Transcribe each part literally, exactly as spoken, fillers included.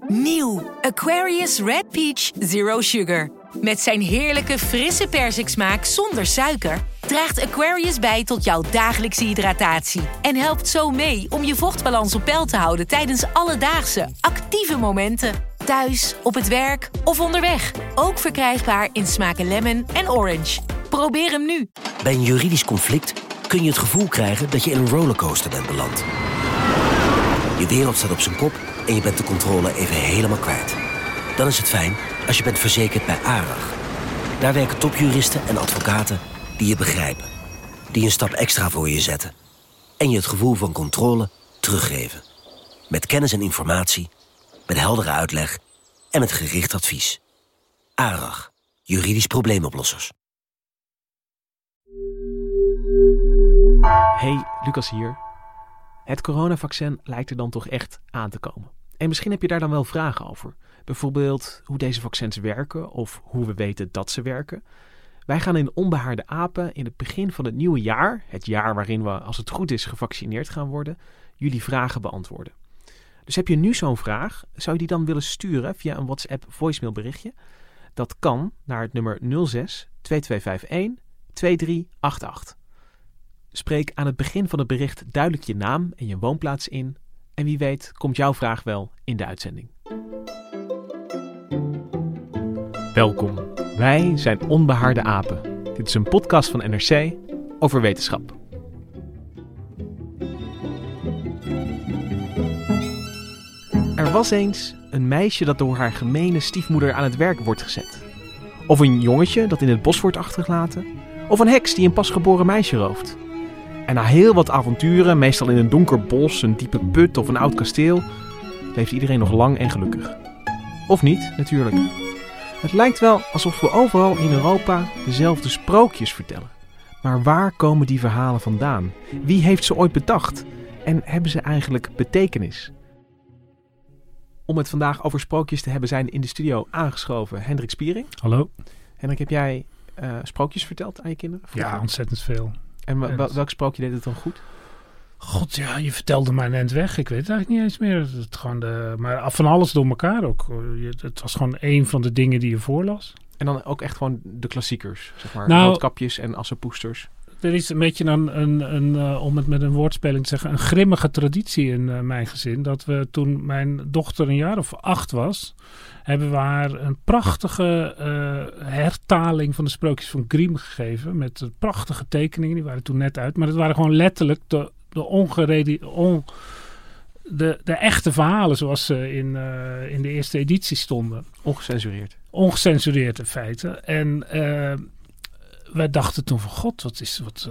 Nieuw Aquarius Red Peach Zero Sugar. Met zijn heerlijke frisse persiksmaak zonder suiker draagt Aquarius bij tot jouw dagelijkse hydratatie. En helpt zo mee om je vochtbalans op peil te houden tijdens alledaagse, actieve momenten. Thuis, op het werk of onderweg. Ook verkrijgbaar in smaken lemon en orange. Probeer hem nu. Bij een juridisch conflict kun je het gevoel krijgen dat je in een rollercoaster bent beland. Je wereld staat op zijn kop en je bent de controle even helemaal kwijt. Dan is het fijn als je bent verzekerd bij ARAG. Daar werken topjuristen en advocaten die je begrijpen. Die een stap extra voor je zetten. En je het gevoel van controle teruggeven. Met kennis en informatie, met heldere uitleg en met gericht advies. ARAG, juridisch probleemoplossers. Hey, Lucas hier. Het coronavaccin lijkt er dan toch echt aan te komen. En misschien heb je daar dan wel vragen over. Bijvoorbeeld hoe deze vaccins werken of hoe we weten dat ze werken. Wij gaan in Onbehaarde Apen in het begin van het nieuwe jaar, het jaar waarin we, als het goed is, gevaccineerd gaan worden, jullie vragen beantwoorden. Dus heb je nu zo'n vraag, zou je die dan willen sturen via een WhatsApp voicemailberichtje? Dat kan naar het nummer nul zes twee twee vijf een twee drie acht acht. Spreek aan het begin van het bericht duidelijk je naam en je woonplaats in. En wie weet komt jouw vraag wel in de uitzending. Welkom, wij zijn Onbehaarde Apen. Dit is een podcast van N R C over wetenschap. Er was eens een meisje dat door haar gemene stiefmoeder aan het werk wordt gezet. Of een jongetje dat in het bos wordt achtergelaten. Of een heks die een pasgeboren meisje rooft. En na heel wat avonturen, meestal in een donker bos, een diepe put of een oud kasteel, leeft iedereen nog lang en gelukkig. Of niet, natuurlijk. Het lijkt wel alsof we overal in Europa dezelfde sprookjes vertellen. Maar waar komen die verhalen vandaan? Wie heeft ze ooit bedacht? En hebben ze eigenlijk betekenis? Om het vandaag over sprookjes te hebben zijn in de studio aangeschoven Hendrik Spiering. Hallo. Hendrik, heb jij uh, sprookjes verteld aan je kinderen? Vroeger? Ja, ontzettend veel. En wel, wel, welk sprookje deed het dan goed? God, ja, je vertelde maar net weg. Ik weet het eigenlijk niet eens meer. Het gewoon de, maar van alles door elkaar ook. Het was gewoon één van de dingen die je voorlas. En dan ook echt gewoon de klassiekers, zeg maar. Nou, Roodkapjes en Assepoesters. Er is een beetje een, een, een uh, om het met een woordspeling te zeggen, een grimmige traditie in uh, mijn gezin. Dat we toen mijn dochter een jaar of acht was, hebben we haar een prachtige uh, hertaling van de sprookjes van Grimm gegeven. Met uh, prachtige tekeningen, die waren toen net uit. Maar het waren gewoon letterlijk de, de ongeredi... On, de, de echte verhalen zoals ze in, uh, in de eerste editie stonden. Ongecensureerd. Ongecensureerd in feite. En uh, wij dachten toen van god, wat is, wat, uh,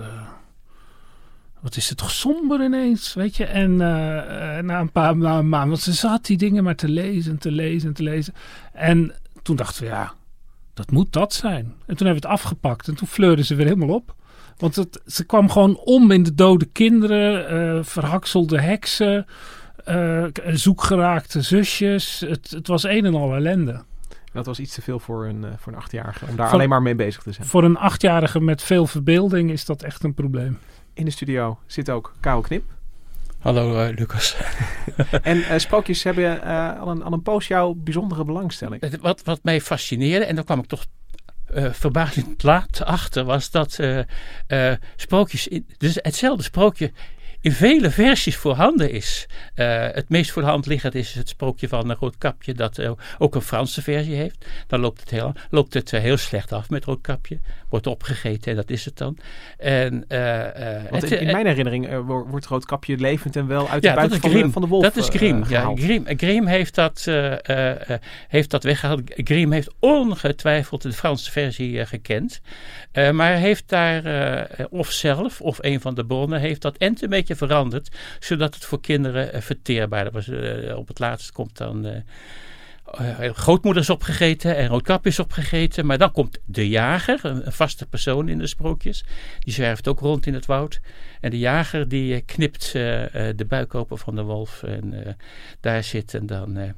wat is het toch somber ineens, weet je. En uh, na een paar na een maand, want ze zat die dingen maar te lezen, te lezen, te lezen. En toen dachten we, ja, dat moet dat zijn. En toen hebben we het afgepakt en toen fleurde ze weer helemaal op. Want het, ze kwam gewoon om in de dode kinderen, uh, verhakselde heksen, uh, zoekgeraakte zusjes. Het, het was een en al ellende. Dat was iets te veel voor een, uh, voor een achtjarige, om daar voor, alleen maar mee bezig te zijn. Voor een achtjarige met veel verbeelding is dat echt een probleem. In de studio zit ook Karel Knip. Hallo uh, Lucas. En uh, sprookjes hebben uh, al, een, al een poos jouw bijzondere belangstelling. Wat, wat mij fascineerde, en daar kwam ik toch uh, verbazend laat achter, was dat uh, uh, sprookjes, in, dus hetzelfde sprookje in vele versies voorhanden is. Uh, het meest voor de hand liggend is het sprookje van een Roodkapje dat uh, ook een Franse versie heeft. Dan loopt het heel, loopt het uh, heel slecht af met Roodkapje. Wordt opgegeten en dat is het dan. En, uh, uh, Want het, in, in uh, mijn herinnering uh, wordt Roodkapje levend en wel uit ja, de buik van, Grimm. de, van de wolf Dat is Grimm. Uh, ja, Grimm, Grimm heeft dat, uh, uh, heeft dat weggehaald. Grimm heeft ongetwijfeld de Franse versie uh, gekend. Uh, maar heeft daar uh, of zelf of een van de bronnen heeft dat en een beetje veranderd. Zodat het voor kinderen uh, verteerbaarder was. Uh, op het laatst komt dan uh, uh, grootmoeders opgegeten en Roodkapjes opgegeten. Maar dan komt de jager, een, een vaste persoon in de sprookjes. Die zwerft ook rond in het woud. En de jager die uh, knipt uh, uh, de buik open van de wolf. En uh, daar zitten dan uh,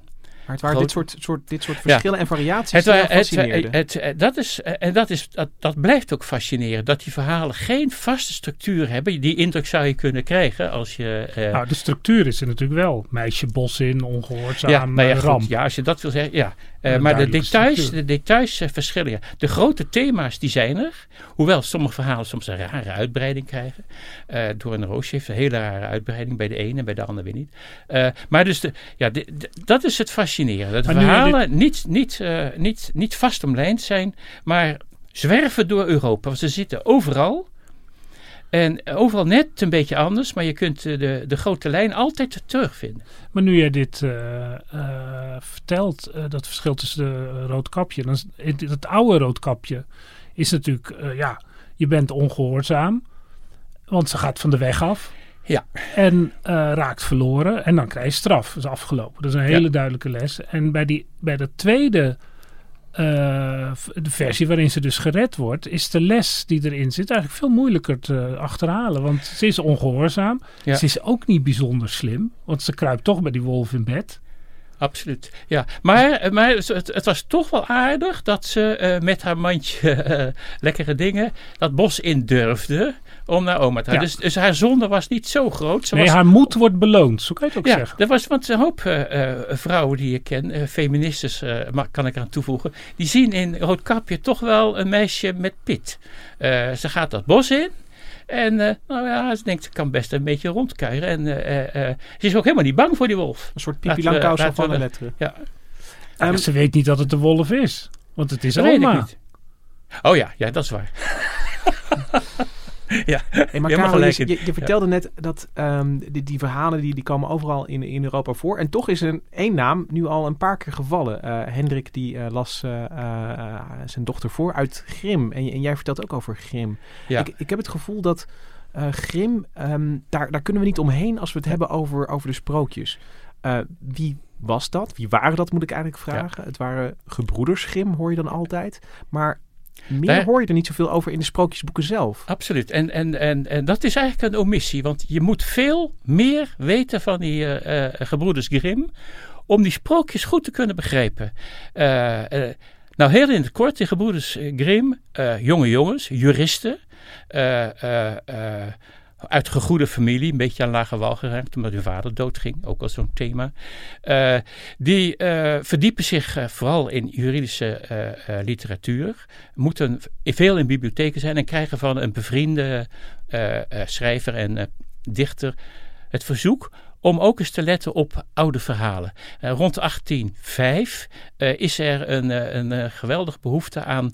Maar het waren grote, dit soort, soort, dit soort verschillen ja. en variaties het, die het, fascineerden. Het, het, het, dat, is, en dat, is, dat, dat blijft ook fascinerend. Dat die verhalen geen vaste structuur hebben. Die indruk zou je kunnen krijgen als je... Uh, nou, de structuur is er natuurlijk wel. Meisje, bos in, ongehoorzaam, ja, nou ja, ramp. Goed, ja, als je dat wil zeggen, ja. Uh, maar de details, de details uh, verschillen. Ja. De grote thema's die zijn er. Hoewel sommige verhalen soms een rare uitbreiding krijgen. Uh, door een roosje heeft een hele rare uitbreiding. Bij de ene en bij de andere weer niet. Uh, maar dus de, ja, de, de, dat is het fascinerende. Dat de verhalen dit... niet, niet, uh, niet, niet vast omlijnd zijn. Maar zwerven door Europa. Want ze zitten overal. En overal net een beetje anders, maar je kunt de, de grote lijn altijd terugvinden. Maar nu jij dit uh, uh, vertelt, uh, dat verschil tussen de roodkapje. Dan is, het oude roodkapje is natuurlijk, uh, ja, je bent ongehoorzaam. Want ze gaat van de weg af. Ja. En uh, raakt verloren. En dan krijg je straf. Dat is afgelopen. Dat is een hele ja. duidelijke les. En bij, die, bij de tweede... Uh, de versie waarin ze dus gered wordt, is de les die erin zit eigenlijk veel moeilijker te achterhalen. Want ze is ongehoorzaam. Ja. Ze is ook niet bijzonder slim. Want ze kruipt toch bij die wolf in bed. Absoluut, ja. Maar, maar het, het was toch wel aardig dat ze uh, met haar mandje uh, lekkere dingen dat bos in durfde om naar oma te gaan. Ja. Dus, dus haar zonde was niet zo groot. Ze nee, was, haar moed wordt beloond, zo kan je het ook ja, zeggen. Er was, want een hoop uh, uh, vrouwen die ik ken, uh, feministes uh, kan ik eraan toevoegen, die zien in Roodkapje toch wel een meisje met pit. Uh, ze gaat dat bos in. En uh, nou ja, ze denkt, ze kan best een beetje rondkuieren. En uh, uh, ze is ook helemaal niet bang voor die wolf. Een soort Pipi Langkous van de letteren. Ja. Um, ze weet niet dat het de wolf is. Want het is dat oma. Weet ik niet. Oh ja, ja, dat is waar. Ja, hey, maar Karel, je, je, je vertelde ja. net dat um, die, die verhalen die, die komen overal in, in Europa voor. En toch is er één naam nu al een paar keer gevallen. Uh, Hendrik die uh, las uh, uh, zijn dochter voor uit Grimm. En, en jij vertelt ook over Grimm. Ja. Ik, ik heb het gevoel dat uh, Grimm, um, daar, daar kunnen we niet omheen als we het ja. hebben over, over de sprookjes. Uh, wie was dat? Wie waren dat, moet ik eigenlijk vragen. Ja. Het waren gebroeders Grimm, hoor je dan altijd. Maar... meer Daar, hoor je er niet zoveel over in de sprookjesboeken zelf. Absoluut. En, en, en, en dat is eigenlijk een omissie. Want je moet veel meer weten van die uh, uh, gebroeders Grimm om die sprookjes goed te kunnen begrijpen. Uh, uh, nou, heel in het kort, de gebroeders Grimm, uh, jonge jongens, juristen, uh, uh, uh, uit gegoede familie, een beetje aan lage wal geraakt omdat hun vader doodging, ook al zo'n thema. Uh, die uh, verdiepen zich uh, vooral in juridische uh, uh, literatuur, moeten veel in bibliotheken zijn en krijgen van een bevriende uh, uh, schrijver en uh, dichter het verzoek om ook eens te letten op oude verhalen. Uh, rond achttien vijf uh, is er een, uh, een uh, geweldige behoefte aan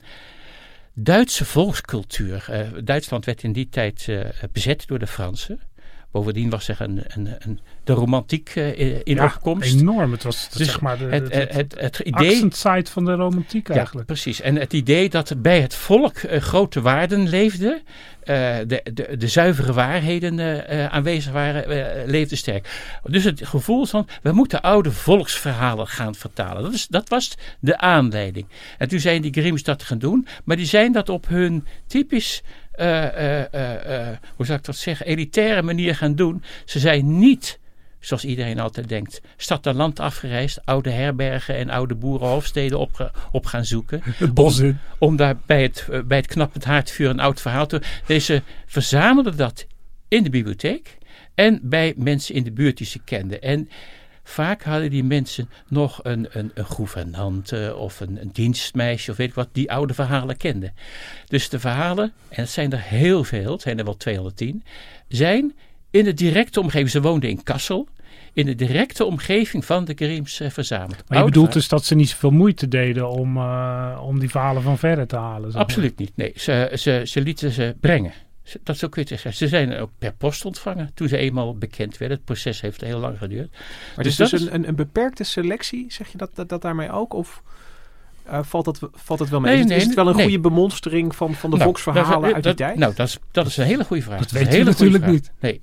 Duitse volkscultuur. Uh, Duitsland werd in die tijd uh, bezet door de Fransen. Bovendien was er een, een, een, de romantiek uh, in ja, opkomst. Enorm. Het was dus zeg maar de, het, het, het, het, het idee. Accent-site van de romantiek eigenlijk. Ja, precies. En het idee dat er bij het volk uh, grote waarden leefden. Uh, de, de, de zuivere waarheden uh, aanwezig waren, uh, leefde sterk. Dus het gevoel van, we moeten oude volksverhalen gaan vertalen. Dat, is, dat was de aanleiding. En toen zijn die Grimms dat gaan doen, maar die zijn dat op hun typisch, uh, uh, uh, uh, hoe zou ik dat zeggen, elitaire manier gaan doen. Ze zijn niet, zoals iedereen altijd denkt, stad en land afgereisd, oude herbergen en oude boerenhofsteden op, op gaan zoeken. Het bos in. Om, om daar bij het, uh, bij het knappend haardvuur een oud verhaal te... Deze verzamelden dat in de bibliotheek en bij mensen in de buurt die ze kenden. En vaak hadden die mensen nog een, een, een gouvernante of een, een dienstmeisje of weet ik wat, die oude verhalen kenden. Dus de verhalen, en het zijn er heel veel, het zijn er wel tweehonderdtien, zijn in de directe omgeving. Ze woonden in Kassel. In de directe omgeving van de Grimms uh, verzameld. Maar je Oude bedoelt dus dat ze niet zoveel moeite deden om, uh, om die verhalen van verre te halen? Zeg Absoluut maar. niet. Nee, ze, ze, ze lieten ze brengen. Ze, dat zo kun je het zeggen. Ze zijn ook per post ontvangen toen ze eenmaal bekend werden. Het proces heeft heel lang geduurd. Maar dus het is dus een, een, een beperkte selectie, zeg je dat, dat, dat daarmee ook? Of uh, valt, dat, valt dat wel mee? Nee, is, nee, is het wel een nee. goede bemonstering van, van de nou, volksverhalen dat, uit dat, die tijd? Nou, dat is, dat is een hele goede vraag. Dat, dat weet je natuurlijk niet. Nee.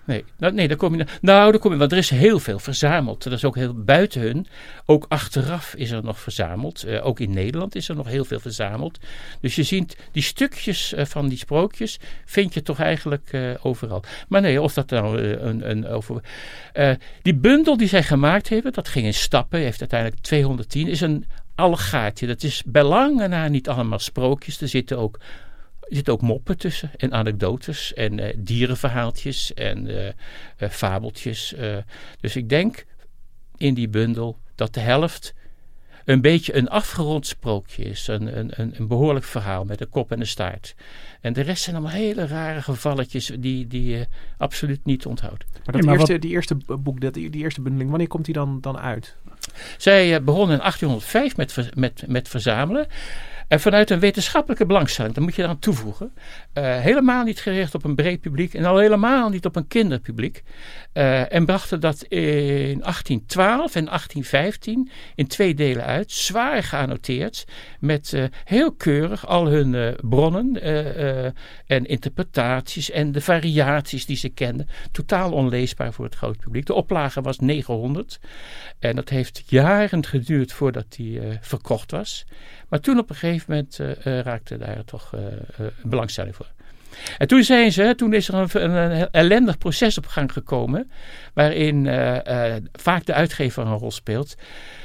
Nee, nou, nee, daar kom je, nou, daar kom je, want er is heel veel verzameld. Dat is ook heel buiten hun. Ook achteraf is er nog verzameld. Uh, ook in Nederland is er nog heel veel verzameld. Dus je ziet, die stukjes uh, van die sprookjes vind je toch eigenlijk uh, overal. Maar nee, of dat nou uh, een, een over... Uh, die bundel die zij gemaakt hebben, dat ging in stappen, heeft uiteindelijk tweehonderdtien, is een allegaartje. Dat is bij lange na niet allemaal sprookjes. Er zitten ook... Er zitten ook moppen tussen en anekdotes en uh, dierenverhaaltjes en uh, uh, fabeltjes. Uh, dus ik denk in die bundel dat de helft een beetje een afgerond sprookje is. Een, een, een behoorlijk verhaal met een kop en een staart. En de rest zijn allemaal hele rare gevalletjes die, die je absoluut niet onthoudt. Maar, dat nee, maar eerste, wat... die eerste boek, dat, die eerste bundeling, wanneer komt die dan, dan uit? Zij uh, begonnen in achttienhonderdvijf met, met, met verzamelen. En vanuit een wetenschappelijke belangstelling, dat moet je eraan toevoegen. Uh, helemaal niet gericht op een breed publiek en al helemaal niet op een kinderpubliek. Uh, en brachten dat in achttien twaalf en achttien vijftien in twee delen uit. Zwaar geannoteerd met uh, heel keurig al hun uh, bronnen uh, uh, en interpretaties en de variaties die ze kenden. Totaal onleesbaar voor het grote publiek. De oplage was negenhonderd. En dat heeft jaren geduurd voordat die uh, verkocht was. Maar toen op een gegeven moment uh, uh, raakte daar toch uh, uh, belangstelling voor. En toen zijn ze, toen is er een, een, een ellendig proces op gang gekomen, waarin uh, uh, vaak de uitgever een rol speelt.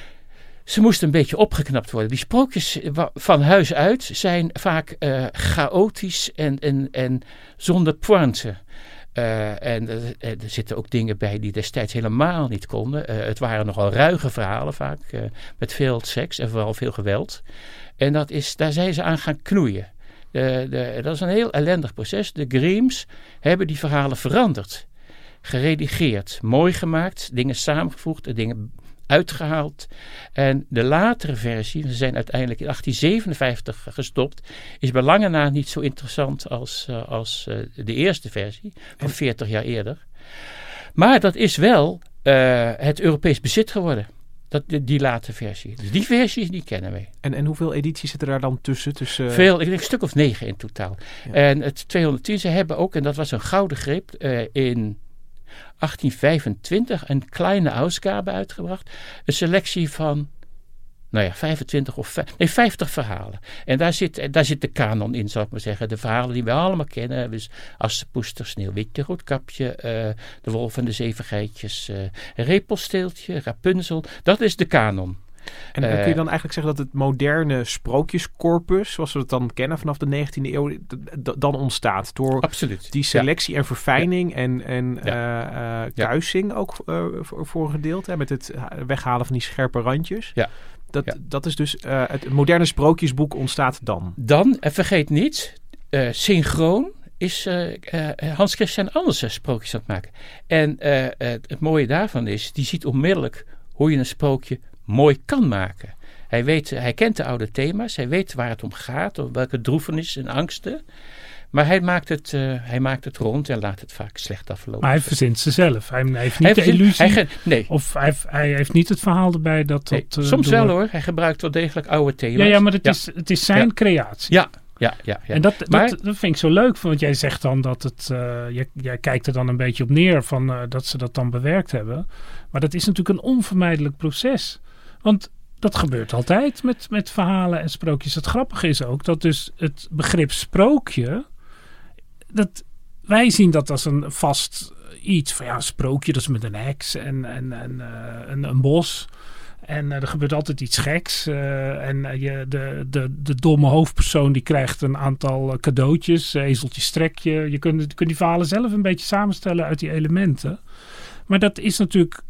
Ze moesten een beetje opgeknapt worden. Die sprookjes van huis uit zijn vaak uh, chaotisch en, en, en zonder pointe. Uh, en uh, er zitten ook dingen bij die destijds helemaal niet konden. Uh, het waren nogal ruige verhalen vaak, uh, met veel seks en vooral veel geweld. En dat is, daar zijn ze aan gaan knoeien. De, de, dat is een heel ellendig proces. De Grimms hebben die verhalen veranderd, geredigeerd, mooi gemaakt, dingen samengevoegd, dingen uitgehaald. En de latere versie, we zijn uiteindelijk in achttien zevenenvijftig gestopt, is bij lange na niet zo interessant als, uh, als uh, de eerste versie van veertig jaar eerder. Maar dat is wel uh, het Europees bezit geworden. Dat, die, die late versie. Dus die versies die kennen wij. En, en hoeveel edities zitten daar dan tussen? tussen... Veel, ik denk een stuk of negen in totaal. Ja. En het tweehonderdtien, ze hebben ook, en dat was een gouden greep, uh, in achttien vijfentwintig een kleine Ausgabe uitgebracht. Een selectie van, nou ja, vijfentwintig of nee, vijftig verhalen. En daar zit, daar zit de kanon in, zal ik maar zeggen. De verhalen die we allemaal kennen. Dus Assepoester, Sneeuwwitje, Roodkapje, uh, De Wolf en de Zeven Geitjes, uh, Repelsteeltje, Rapunzel. Dat is de kanon. En uh, kun je dan eigenlijk zeggen dat het moderne sprookjescorpus, zoals we het dan kennen vanaf de negentiende eeuw, d- d- dan ontstaat door absoluut. Die selectie ja. en verfijning ja. en, en ja. uh, uh, kuising ja. ook uh, voor, voor een gedeelte, hè, met het weghalen van die scherpe randjes. Ja. Dat, ja. dat is dus, uh, het moderne sprookjesboek ontstaat dan. Dan, en vergeet niet, uh, synchroon is uh, uh, Hans Christian Andersen sprookjes aan het maken. En uh, uh, het mooie daarvan is, die ziet onmiddellijk hoe je een sprookje mooi kan maken. Hij weet, hij kent de oude thema's, hij weet waar het om gaat, of welke droefenissen en angsten. Maar hij maakt, het, uh, hij maakt het rond en laat het vaak slecht aflopen. Maar hij verzint ze zelf. Hij heeft niet hij de verzint, illusie. Hij ge, nee. Of hij, hij heeft niet het verhaal erbij dat nee, dat... Uh, soms door... wel hoor. Hij gebruikt wel degelijk oude thema's. Ja, ja maar het, ja. Is, het is zijn ja. creatie. Ja, ja, ja. ja. En dat, maar, dat, dat vind ik zo leuk. Want jij zegt dan dat het... Uh, jij, jij kijkt er dan een beetje op neer van uh, dat ze dat dan bewerkt hebben. Maar dat is natuurlijk een onvermijdelijk proces. Want dat gebeurt altijd met, met verhalen en sprookjes. Het grappige is ook dat dus het begrip sprookje... Dat, wij zien dat als een vast iets van ja, een sprookje, dat is met een heks en, en, en uh, een, een bos. En uh, er gebeurt altijd iets geks. Uh, en uh, je, de, de, de domme hoofdpersoon die krijgt een aantal uh, cadeautjes, ezeltje, strekje. Je kunt, je kunt die verhalen zelf een beetje samenstellen uit die elementen. Maar dat is natuurlijk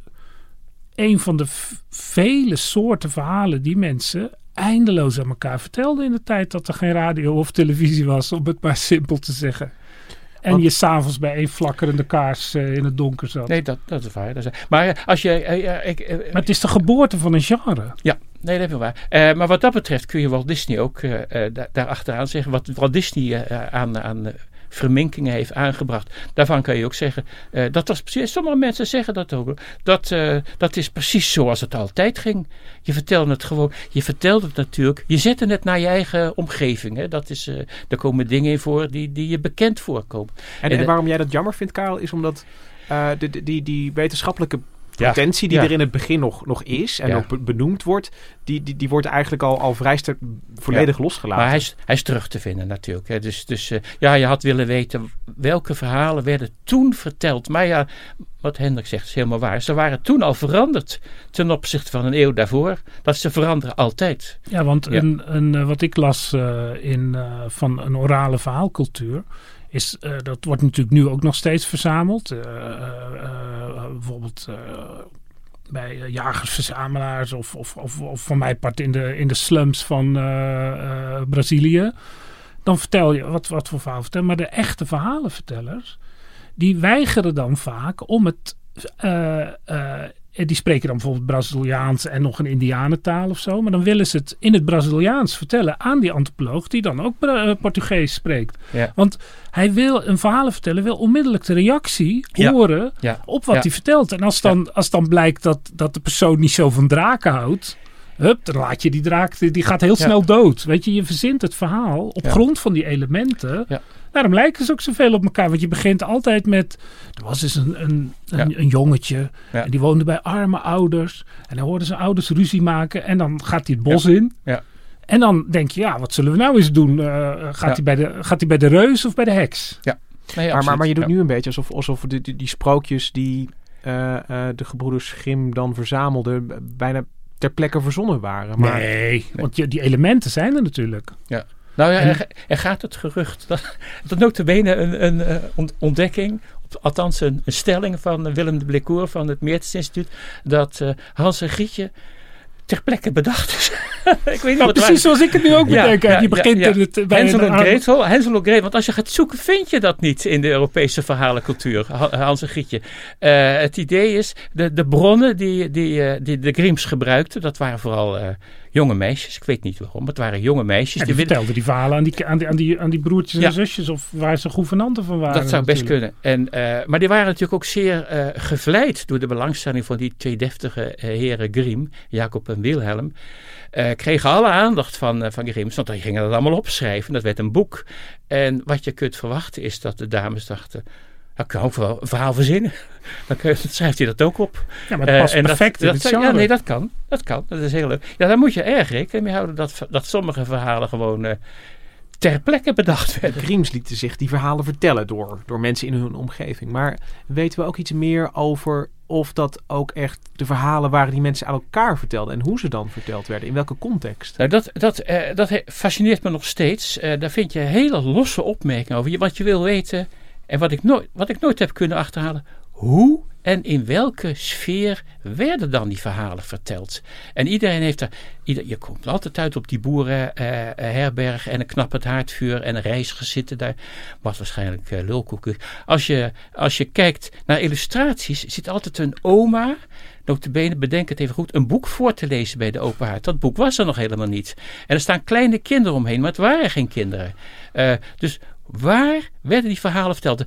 een van de v- vele soorten verhalen die mensen eindeloos aan elkaar vertelden in de tijd dat er geen radio of televisie was, om het maar simpel te zeggen. En Want, je s'avonds bij een flakkerende kaars uh, in het donker zat. Nee, dat, dat is waar. Dat is waar. Maar als je... Uh, uh, ik, uh, maar het is de geboorte van een genre. Ja, nee, dat is waar. Uh, maar wat dat betreft kun je Walt Disney ook uh, uh, da- daar achteraan zeggen. Wat Walt Disney uh, aan... aan uh, verminkingen heeft aangebracht. Daarvan kan je ook zeggen, uh, dat was precies, sommige mensen zeggen dat ook, dat, uh, dat is precies zoals het altijd ging. Je vertelde het gewoon, je vertelde het natuurlijk, je zette het naar je eigen omgeving. Hè. Dat is, uh, daar komen dingen in voor die, die je bekend voorkomen. En, en, en waarom jij dat jammer vindt, Karel, is omdat uh, de, de, die, die wetenschappelijke potentie die ja. er in het begin nog, nog is en ja. ook benoemd wordt, die, die, die wordt eigenlijk al, al vrij sterk volledig ja. losgelaten. Maar hij is, hij is terug te vinden natuurlijk. Hè. Dus, dus uh, ja, je had willen weten welke verhalen werden toen verteld. Maar ja, wat Hendrik zegt is helemaal waar. Ze waren toen al veranderd ten opzichte van een eeuw daarvoor. Dat ze veranderen altijd. Ja, want Ja. Een, een, wat ik las uh, in, uh, van een orale verhaalcultuur is, uh, dat wordt natuurlijk nu ook nog steeds verzameld. Uh, uh, uh, bijvoorbeeld uh, bij uh, jagers-verzamelaars of, of, of, of van mijn part in de, in de slums van uh, uh, Brazilië. Dan vertel je wat, wat voor verhaal vertellen. Maar de echte verhalenvertellers, die weigeren dan vaak om het... Uh, uh, die spreken dan bijvoorbeeld Braziliaans en nog een Indianentaal of zo. Maar dan willen ze het in het Braziliaans vertellen aan die antropoloog die dan ook uh, Portugees spreekt. Ja. Want hij wil een verhaal vertellen, wil onmiddellijk de reactie Ja. horen Ja. op wat Ja. hij vertelt. En als dan, als dan blijkt dat, dat de persoon niet zo van draken houdt, hup, dan laat je die draak, die gaat heel Ja. snel dood. Weet je, je verzint het verhaal op Ja. grond van die elementen. Ja. Daarom lijken ze ook zoveel op elkaar. Want je begint altijd met... Er was dus een, een, een, Ja. een jongetje. Ja. En die woonde bij arme ouders. En dan hoorden zijn ouders ruzie maken. En dan gaat hij het bos in. Ja. En dan denk je, ja, wat zullen we nou eens doen? Uh, gaat, Ja. hij bij de, gaat hij bij de reus of bij de heks? Nee, maar, maar, absoluut. maar je doet Ja. nu een beetje alsof, alsof die, die, die sprookjes die uh, uh, de gebroeders Grimm dan verzamelden, bijna ter plekke verzonnen waren. Maar, Nee, want je, die elementen zijn er natuurlijk. Ja. Nou ja, En- er, er gaat het gerucht dat, dat notabene een, een uh, ont- ontdekking, althans een, een stelling van Willem de Blécourt van het Meertens Instituut, dat uh, Hans en Grietje ter plekke bedacht is. Ik weet niet Nou, wat precies zoals ik het nu ook Ja, bedenk. ja, je begint ja, ja. in het, bij Hensel een en arme- Gretel, Hensel en Gretel. Want als je gaat zoeken, vind je dat niet in de Europese verhalencultuur. Ha- Hans en Grietje. Uh, het idee is, de, de bronnen die, die, uh, die de Grimms gebruikten, dat waren vooral uh, jonge meisjes. Ik weet niet waarom, maar het waren jonge meisjes. Ja, die die vertelde die verhalen aan die, aan die, aan die, aan die broertjes Ja. en zusjes. Of waar ze gouvernanten van waren. Dat zou best natuurlijk. kunnen. En, uh, maar die waren natuurlijk ook zeer uh, gevleid door de belangstelling van die twee deftige uh, heren Grimm, Jacob en Wilhelm. Uh, kregen alle aandacht van, uh, van Grimms, want die gingen dat allemaal opschrijven. Dat werd een boek. En wat je kunt verwachten is dat de dames dachten, dat kan ook wel een verhaal verzinnen. Dan kun je, schrijft hij dat ook op. Ja, maar het past Uh, en perfect dat, in het dat, genre. Ja, nee, dat kan. Dat kan. Dat is heel leuk. Ja, daar moet je erg rekening mee houden dat, dat sommige verhalen gewoon uh, ter plekke bedacht werden. Grimms lieten zich die verhalen vertellen door, door mensen in hun omgeving. Maar weten we ook iets meer over of dat ook echt de verhalen waren die mensen aan elkaar vertelden en hoe ze dan verteld werden, in welke context? Nou, dat, dat, uh, dat he- fascineert me nog steeds. Uh, daar vind je hele losse opmerkingen over. Je, wat je wil weten en wat ik, nooit, wat ik nooit heb kunnen achterhalen. Hoe en in welke sfeer werden dan die verhalen verteld? En iedereen heeft er... Ieder, je komt altijd uit op die boerenherberg uh, en een knappend haardvuur en een reiziger zitten daar. Wat waarschijnlijk uh, lulkoeken. Als je, als je kijkt naar illustraties, zit altijd een oma, notabene, bedenk het even goed, een boek voor te lezen bij de open haard. Dat boek was er nog helemaal niet. En er staan kleine kinderen omheen, maar het waren geen kinderen. Uh, dus waar werden die verhalen verteld?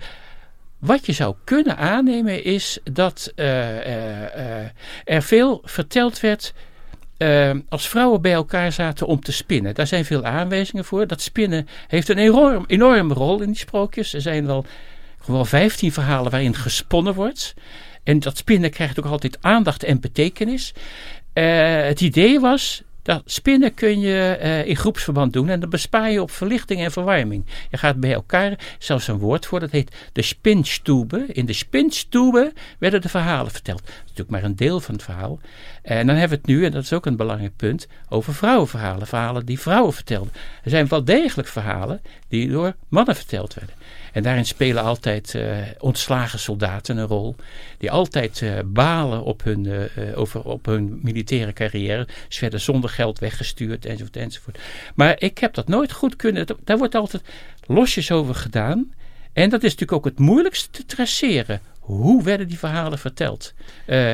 Wat je zou kunnen aannemen is dat uh, uh, uh, er veel verteld werd uh, als vrouwen bij elkaar zaten om te spinnen. Daar zijn veel aanwijzingen voor. Dat spinnen heeft een enorm, enorme rol in die sprookjes. Er zijn wel gewoon vijftien verhalen waarin gesponnen wordt. En dat spinnen krijgt ook altijd aandacht en betekenis. Uh, het idee was, dat spinnen kun je uh, in groepsverband doen en dan bespaar je op verlichting en verwarming. Je gaat bij elkaar, zelfs een woord voor, dat heet de spinstube. In de spinstube werden de verhalen verteld. Dat is natuurlijk maar een deel van het verhaal. En dan hebben we het nu, en dat is ook een belangrijk punt, over vrouwenverhalen. Verhalen die vrouwen vertelden. Er zijn wel degelijk verhalen die door mannen verteld werden. En daarin spelen altijd uh, ontslagen soldaten een rol. Die altijd uh, balen op hun, uh, over, op hun militaire carrière. Ze werden zonder geld weggestuurd enzovoort enzovoort. Maar ik heb dat nooit goed kunnen. Daar wordt altijd losjes over gedaan. En dat is natuurlijk ook het moeilijkste te traceren. Hoe werden die verhalen verteld? Uh,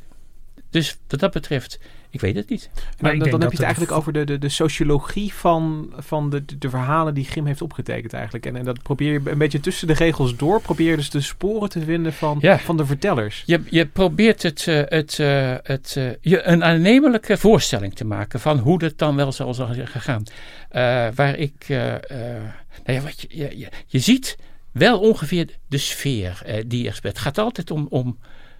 dus wat dat betreft, ik weet het niet. Maar ik dan, dan denk heb je dat het het eigenlijk over de, de, de sociologie van, van de, de, de verhalen die Grimm heeft opgetekend eigenlijk. En, en dat probeer je een beetje tussen de regels door. Probeer je dus de sporen te vinden van, ja. van de vertellers. Je, je probeert het, uh, het, uh, het, uh, je een aannemelijke voorstelling te maken van hoe het dan wel zal zijn gegaan. Uh, waar ik, uh, uh, nou ja, wat je, je, je, je ziet wel ongeveer de sfeer uh, die er speelt. Het gaat altijd om, om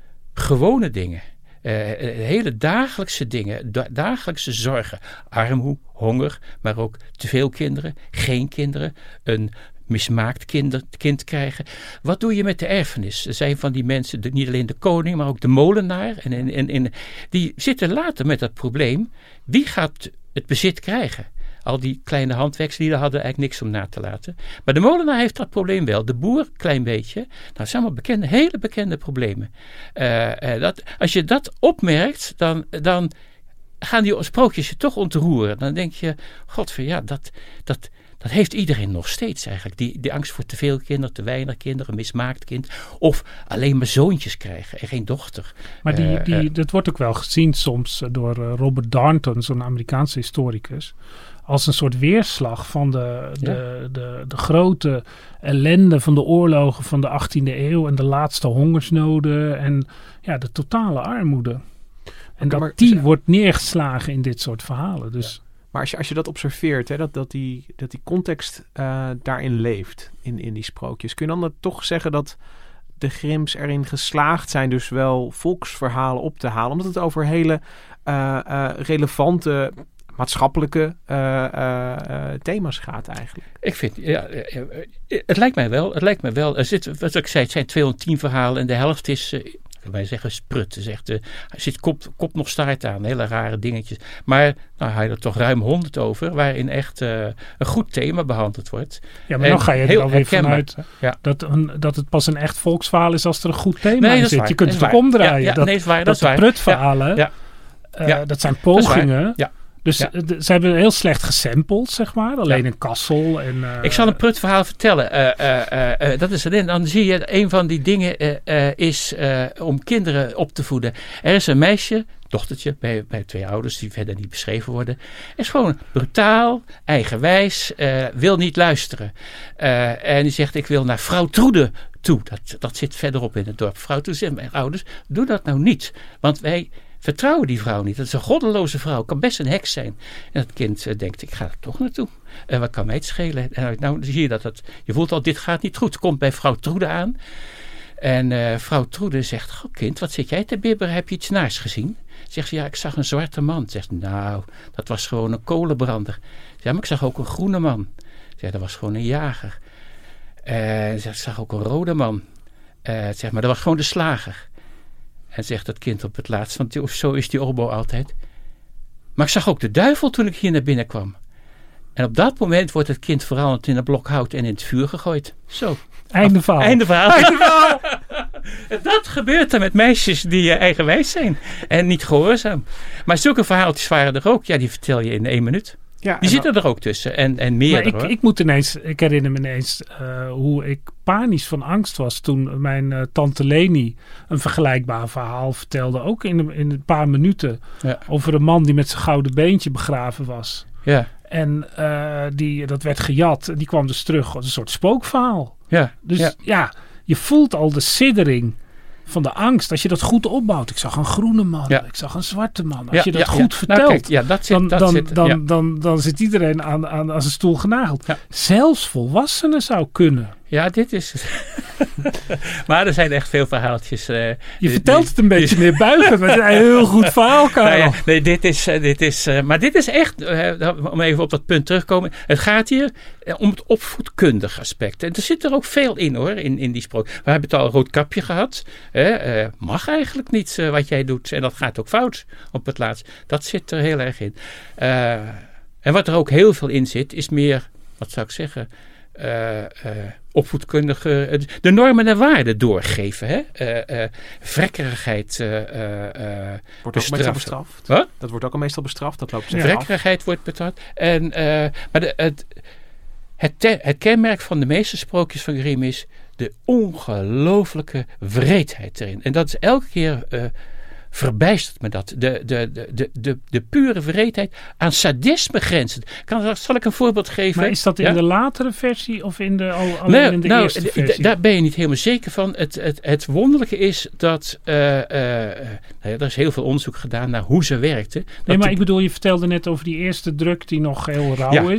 gewone dingen. Uh, hele dagelijkse dingen, da- dagelijkse zorgen. Armoede, honger, maar ook te veel kinderen, geen kinderen, een mismaakt kinder, kind krijgen. Wat doe je met de erfenis? Er zijn van die mensen, de, niet alleen de koning, maar ook de molenaar. En, en, en, en, die zitten later met dat probleem. Wie gaat het bezit krijgen? Al die kleine handwerkslieden hadden eigenlijk niks om na te laten. Maar de molenaar heeft dat probleem wel. De boer, klein beetje. Nou, dat zijn allemaal bekende, hele bekende problemen. Uh, uh, dat, als je dat opmerkt, dan, dan gaan die sprookjes je toch ontroeren. Dan denk je, godver, ja, dat, dat, dat heeft iedereen nog steeds eigenlijk. Die, die angst voor te veel kinderen, te weinig kinderen, een mismaakt kind. Of alleen maar zoontjes krijgen en geen dochter. Maar die, Uh, die, uh, dat wordt ook wel gezien soms door uh, Robert Darnton, zo'n Amerikaanse historicus, als een soort weerslag van de, de, ja. de, de grote ellende van de oorlogen van de achttiende eeuw en de laatste hongersnoden en ja, de totale armoede. En okay, dat maar, die dus, wordt neergeslagen in dit soort verhalen. Dus. Ja. Maar als je, als je dat observeert, hè, dat, dat, die, dat die context uh, daarin leeft, in, in die sprookjes, kun je dan toch zeggen dat de Grimms erin geslaagd zijn dus wel volksverhalen op te halen, omdat het over hele uh, uh, relevante maatschappelijke uh, uh, uh, thema's gaat eigenlijk. Ik vind, ja, het lijkt mij wel. Het lijkt mij wel. Er zit, wat ik zei, het zijn tweehonderdtien verhalen en de helft is, uh, wij zeggen sprut. Is echt, uh, er zit kop, kop nog staart aan, hele rare dingetjes. Maar nou, hij er toch ruim honderd over, waarin echt uh, een goed thema behandeld wordt. Ja, maar dan ga je er alweer vanuit ja. dat, een, dat het pas een echt volksverhaal is als er een goed thema nee, in zit. Waar. Je kunt het ook waar. omdraaien. Ja, ja, dat, nee, is waar, dat, dat is de waar. prutverhalen, ja, ja. Uh, ja. dat zijn pogingen. Dat ja. Dus ja. d- ze hebben heel slecht gesampled, zeg maar. Alleen ja. een kassel. En, uh, ik zal een prutverhaal vertellen. Uh, uh, uh, uh, dat is erin. Dan zie je, een van die dingen uh, uh, is uh, om kinderen op te voeden. Er is een meisje, dochtertje, bij, bij twee ouders die verder niet beschreven worden. Is gewoon brutaal, eigenwijs, uh, wil niet luisteren. Uh, en die zegt, ik wil naar vrouw Troede toe. Dat, dat zit verderop in het dorp. Vrouw Troede zegt, mijn ouders, doe dat nou niet. Want wij vertrouwen die vrouw niet. Dat is een goddeloze vrouw. Kan best een heks zijn. En het kind uh, denkt, ik ga er toch naartoe. Uh, wat kan mij het schelen? En nou zie je dat het, je voelt al, dit gaat niet goed. Komt bij vrouw Troede aan. En uh, vrouw Troede zegt, goh kind, wat zit jij te bibberen? Heb je iets naars gezien? Zegt ze, ja, ik zag een zwarte man. Zegt, nou, dat was gewoon een kolenbrander. Ja, maar ik zag ook een groene man. Zegt, dat was gewoon een jager. Uh, zegt, ik zag ook een rode man. Uh, zeg maar, dat was gewoon de slager. En zegt dat kind op het laatst, want zo is die obo altijd. Maar ik zag ook de duivel toen ik hier naar binnen kwam. En op dat moment wordt het kind veranderd in een blok hout en in het vuur gegooid. Zo. Einde verhaal. Einde verhaal. Einde verhaal. Dat gebeurt er met meisjes die uh, eigenwijs zijn en niet gehoorzaam. Maar zulke verhaaltjes waren er ook. Ja, die vertel je in één minuut. Ja, die zitten er ook tussen en, en meer. Ik, ik moet ineens, ik herinner me ineens uh, hoe ik panisch van angst was toen mijn uh, tante Leni een vergelijkbaar verhaal vertelde. Ook in, in een paar minuten. Ja. Over een man die met zijn gouden beentje begraven was. Ja. En uh, die, dat werd gejat. Die kwam dus terug als een soort spookverhaal. Ja. Dus ja. ja, je voelt al de siddering van de angst. Als je dat goed opbouwt. Ik zag een groene man. Ja. Ik zag een zwarte man. Als ja, je dat ja, goed ja. vertelt. Nou, kijk, ja, dat zit, dan, dat dan, zit, dan, ja. dan, dan, dan zit iedereen aan, aan, aan zijn stoel genageld. Ja. Zelfs volwassenen zou kunnen. Ja, dit is... maar er zijn echt veel verhaaltjes. Uh, je vertelt die, het een beetje meer buigend. Maar het is een heel goed verhaal, Karel. Nou ja, nee, dit is... Uh, dit is uh, maar dit is echt... Uh, om even op dat punt terug te komen. Het gaat hier uh, om het opvoedkundige aspect. En er zit er ook veel in, hoor. In, in die sprook. We hebben het al een rood kapje gehad. Uh, uh, mag eigenlijk niet uh, wat jij doet. En dat gaat ook fout op het laatst. Dat zit er heel erg in. Uh, en wat er ook heel veel in zit, is meer... Wat zou ik zeggen... Uh, uh, opvoedkundige, uh, de normen en waarden doorgeven. Hè? Uh, uh, vrekkerigheid uh, uh, wordt ook meestal bestraft. Wat? Dat wordt ook al meestal bestraft. Dat loopt ja. Vrekkerigheid wordt bestraft. En, uh, maar de, het, het, te, het kenmerk van de meeste sprookjes van Grimm is de ongelooflijke wreedheid erin. En dat is elke keer... Uh, verbijstert me dat. De, de, de, de, de, de pure wreedheid aan sadisme grenzen. Kan, zal ik een voorbeeld geven? Maar is dat in ja? de latere versie of in de, al, alleen nou, in de nou, eerste d- versie? D- daar ben je niet helemaal zeker van. Het, het, het wonderlijke is dat uh, uh, nou ja, er is heel veel onderzoek gedaan naar hoe ze werkte. Nee, maar ik bedoel, je vertelde net over die eerste druk die nog heel rauw ja. is.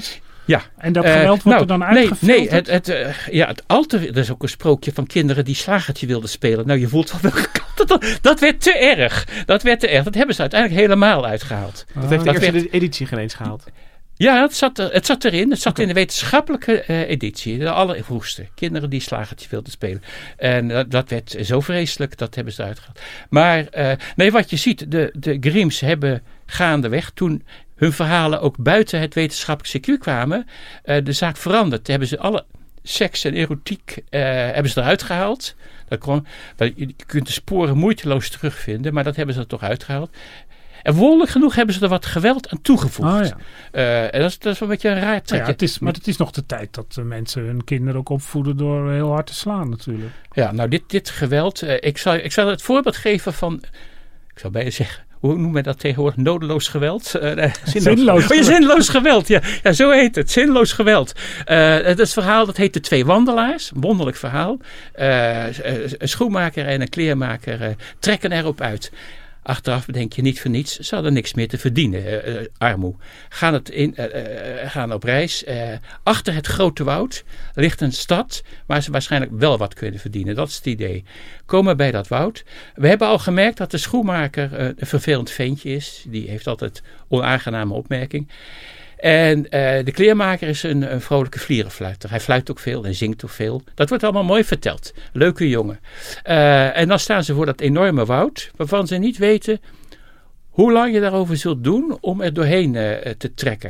Ja. En dat geweld uh, wordt nou, er dan uitgefilterd? Nee, nee het, het, uh, ja, het alter, er is ook een sprookje van kinderen die slagertje wilden spelen. Nou, je voelt wel welke kant dat, dat werd te erg. Dat werd te erg. Dat hebben ze uiteindelijk helemaal uitgehaald. Dat heeft de dat eerste werd, editie geen eens gehaald. Ja, het zat, er, het zat erin. Het zat okay. in de wetenschappelijke uh, editie. De allervroegste. Kinderen die slagertje wilden spelen. En uh, dat werd zo vreselijk. Dat hebben ze eruit gehaald. Maar uh, nee, wat je ziet. De, de Grimms hebben gaandeweg toen hun verhalen ook buiten het wetenschappelijk circuit kwamen. Uh, de zaak veranderd. Hebben ze alle seks en erotiek uh, hebben ze eruit gehaald. Dat kon, je kunt de sporen moeiteloos terugvinden. Maar dat hebben ze er toch uitgehaald. En wonderlijk genoeg hebben ze er wat geweld aan toegevoegd. Oh, ja. uh, en dat is, dat is wel een beetje een raar trekje. Ja, het is, maar het is nog de tijd dat uh, mensen hun kinderen ook opvoeden door heel hard te slaan natuurlijk. Ja, nou dit, dit geweld. Uh, ik, zal, ik zal het voorbeeld geven van, ik zou bijna zeggen, hoe noemen we dat tegenwoordig? Nodeloos geweld? Uh, nee. Zinloos, zinloos geweld. Oh, ja, zinloos geweld. Ja. ja, zo heet het. Zinloos geweld. Uh, dat is verhaal, dat heet De Twee Wandelaars. Een wonderlijk verhaal. Uh, een schoenmaker en een kleermaker uh, trekken erop uit. Achteraf bedenk je niet voor niets, ze hadden niks meer te verdienen, uh, uh, armoe. Gaan, het in, uh, uh, gaan op reis. Uh, achter het grote woud ligt een stad waar ze waarschijnlijk wel wat kunnen verdienen. Dat is het idee. Komen bij dat woud. We hebben al gemerkt dat de schoenmaker uh, een vervelend ventje is. Die heeft altijd onaangename opmerking. En uh, de kleermaker is een, een vrolijke vlierenfluiter. Hij fluit ook veel en zingt ook veel. Dat wordt allemaal mooi verteld. Leuke jongen. Uh, en dan staan ze voor dat enorme woud, waarvan ze niet weten hoe lang je daarover zult doen om er doorheen uh, te trekken.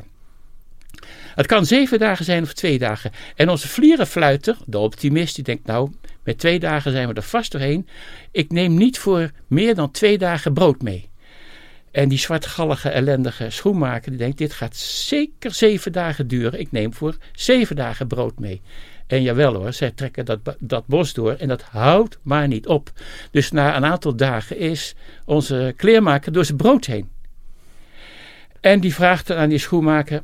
Het kan zeven dagen zijn of twee dagen. En onze vlierenfluiter, de optimist, die denkt nou, met twee dagen zijn we er vast doorheen. Ik neem niet voor meer dan twee dagen brood mee. En die zwartgallige, ellendige schoenmaker die denkt, dit gaat zeker zeven dagen duren. Ik neem voor zeven dagen brood mee. En jawel hoor, zij trekken dat, dat bos door en dat houdt maar niet op. Dus na een aantal dagen is onze kleermaker door zijn brood heen. En die vraagt dan aan die schoenmaker,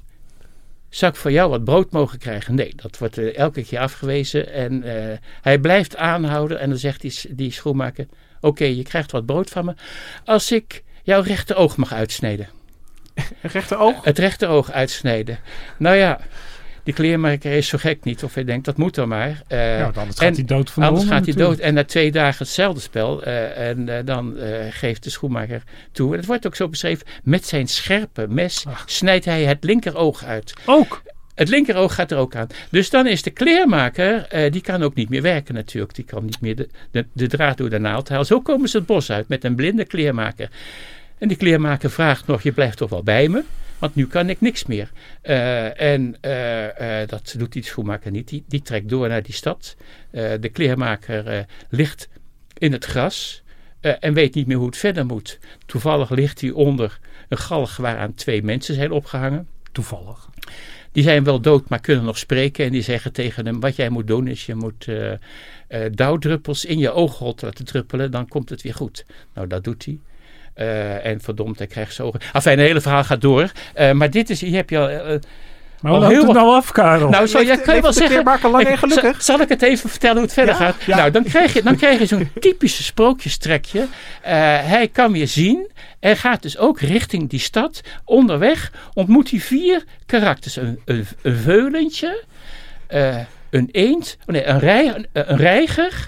zou ik voor jou wat brood mogen krijgen? Nee, dat wordt uh, elke keer afgewezen. En uh, hij blijft aanhouden en dan zegt die, die schoenmaker, oké, okay, je krijgt wat brood van me. Als ik jouw rechteroog mag uitsnijden. Een rechteroog? Het rechteroog uitsnijden. Nou ja, die kleermaker is zo gek niet. Of hij denkt, dat moet dan maar. Uh, ja, anders gaat hij dood van de Anders honger, gaat hij dood. En na twee dagen hetzelfde spel. Uh, en uh, dan uh, geeft de schoenmaker toe. En het wordt ook zo beschreven. Met zijn scherpe mes Ach. snijdt hij het linkeroog uit. Ook? Het linkeroog gaat er ook aan. Dus dan is de kleermaker, uh, die kan ook niet meer werken natuurlijk. Die kan niet meer de, de, de draad door de naald halen. Zo komen ze het bos uit met een blinde kleermaker. En die kleermaker vraagt nog, je blijft toch wel bij me? Want nu kan ik niks meer. Uh, en uh, uh, dat doet die schoenmaker niet. Die, die trekt door naar die stad. Uh, de kleermaker uh, ligt in het gras. Uh, en weet niet meer hoe het verder moet. Toevallig ligt hij onder een galg waaraan twee mensen zijn opgehangen. Toevallig. Die zijn wel dood, maar kunnen nog spreken. En die zeggen tegen hem, wat jij moet doen is, je moet uh, uh, dauwdruppels in je oogholte laten druppelen. Dan komt het weer goed. Nou, dat doet hij. Uh, en verdomd, hij krijgt zijn ogen. Enfin, het hele verhaal gaat door. Uh, maar dit is, hier heb je al... Uh, maar hoe loopt het nou af, Karel? Nou, zo, ja, kan je wel zeggen... lang en gelukkig? Zal ik het even vertellen hoe het verder ja, gaat? Ja. Nou, dan krijg je, dan krijg je zo'n typische sprookjestrekje. Uh, hij kan weer zien. En gaat dus ook richting die stad. Onderweg ontmoet hij vier karakters. Een, een, een veulentje. Uh, een eend. Oh nee, een, rij, een, een reiger.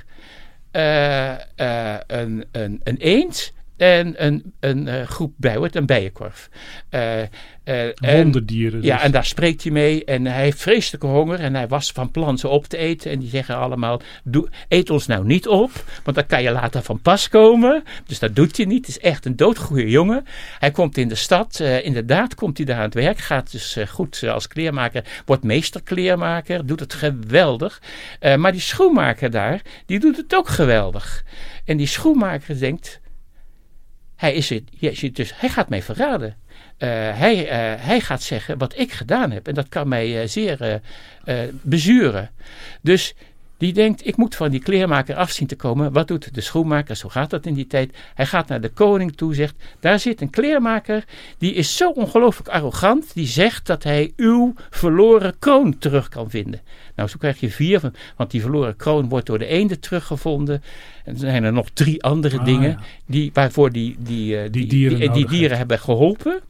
Uh, uh, een, een, een eend. En een, een uh, groep bijen, een bijenkorf. Uh, uh, Wonderdieren. Dus. Ja, en daar spreekt hij mee. En hij heeft vreselijke honger. En hij was van plan ze op te eten. En die zeggen allemaal, doe, eet ons nou niet op. Want dan kan je later van pas komen. Dus dat doet hij niet. Het is echt een doodgoeie jongen. Hij komt in de stad. Uh, inderdaad komt hij daar aan het werk. Gaat dus uh, goed uh, als kleermaker. Wordt meesterkleermaker. Doet het geweldig. Uh, maar die schoenmaker daar, die doet het ook geweldig. En die schoenmaker denkt... Hij, is het, dus, hij gaat mij verraden. Uh, hij, uh, hij gaat zeggen wat ik gedaan heb. En dat kan mij uh, zeer uh, uh, bezuren. Dus die denkt, ik moet van die kleermaker af zien te komen. Wat doet de schoenmaker? Zo gaat dat in die tijd. Hij gaat naar de koning toe, zegt, daar zit een kleermaker. Die is zo ongelooflijk arrogant. Die zegt dat hij uw verloren kroon terug kan vinden. Nou, zo krijg je vier van, want die verloren kroon wordt door de eenden teruggevonden. En er zijn er nog drie andere ah, dingen ja. die, waarvoor die, die, uh, die, die dieren, die, die dieren hebben geholpen.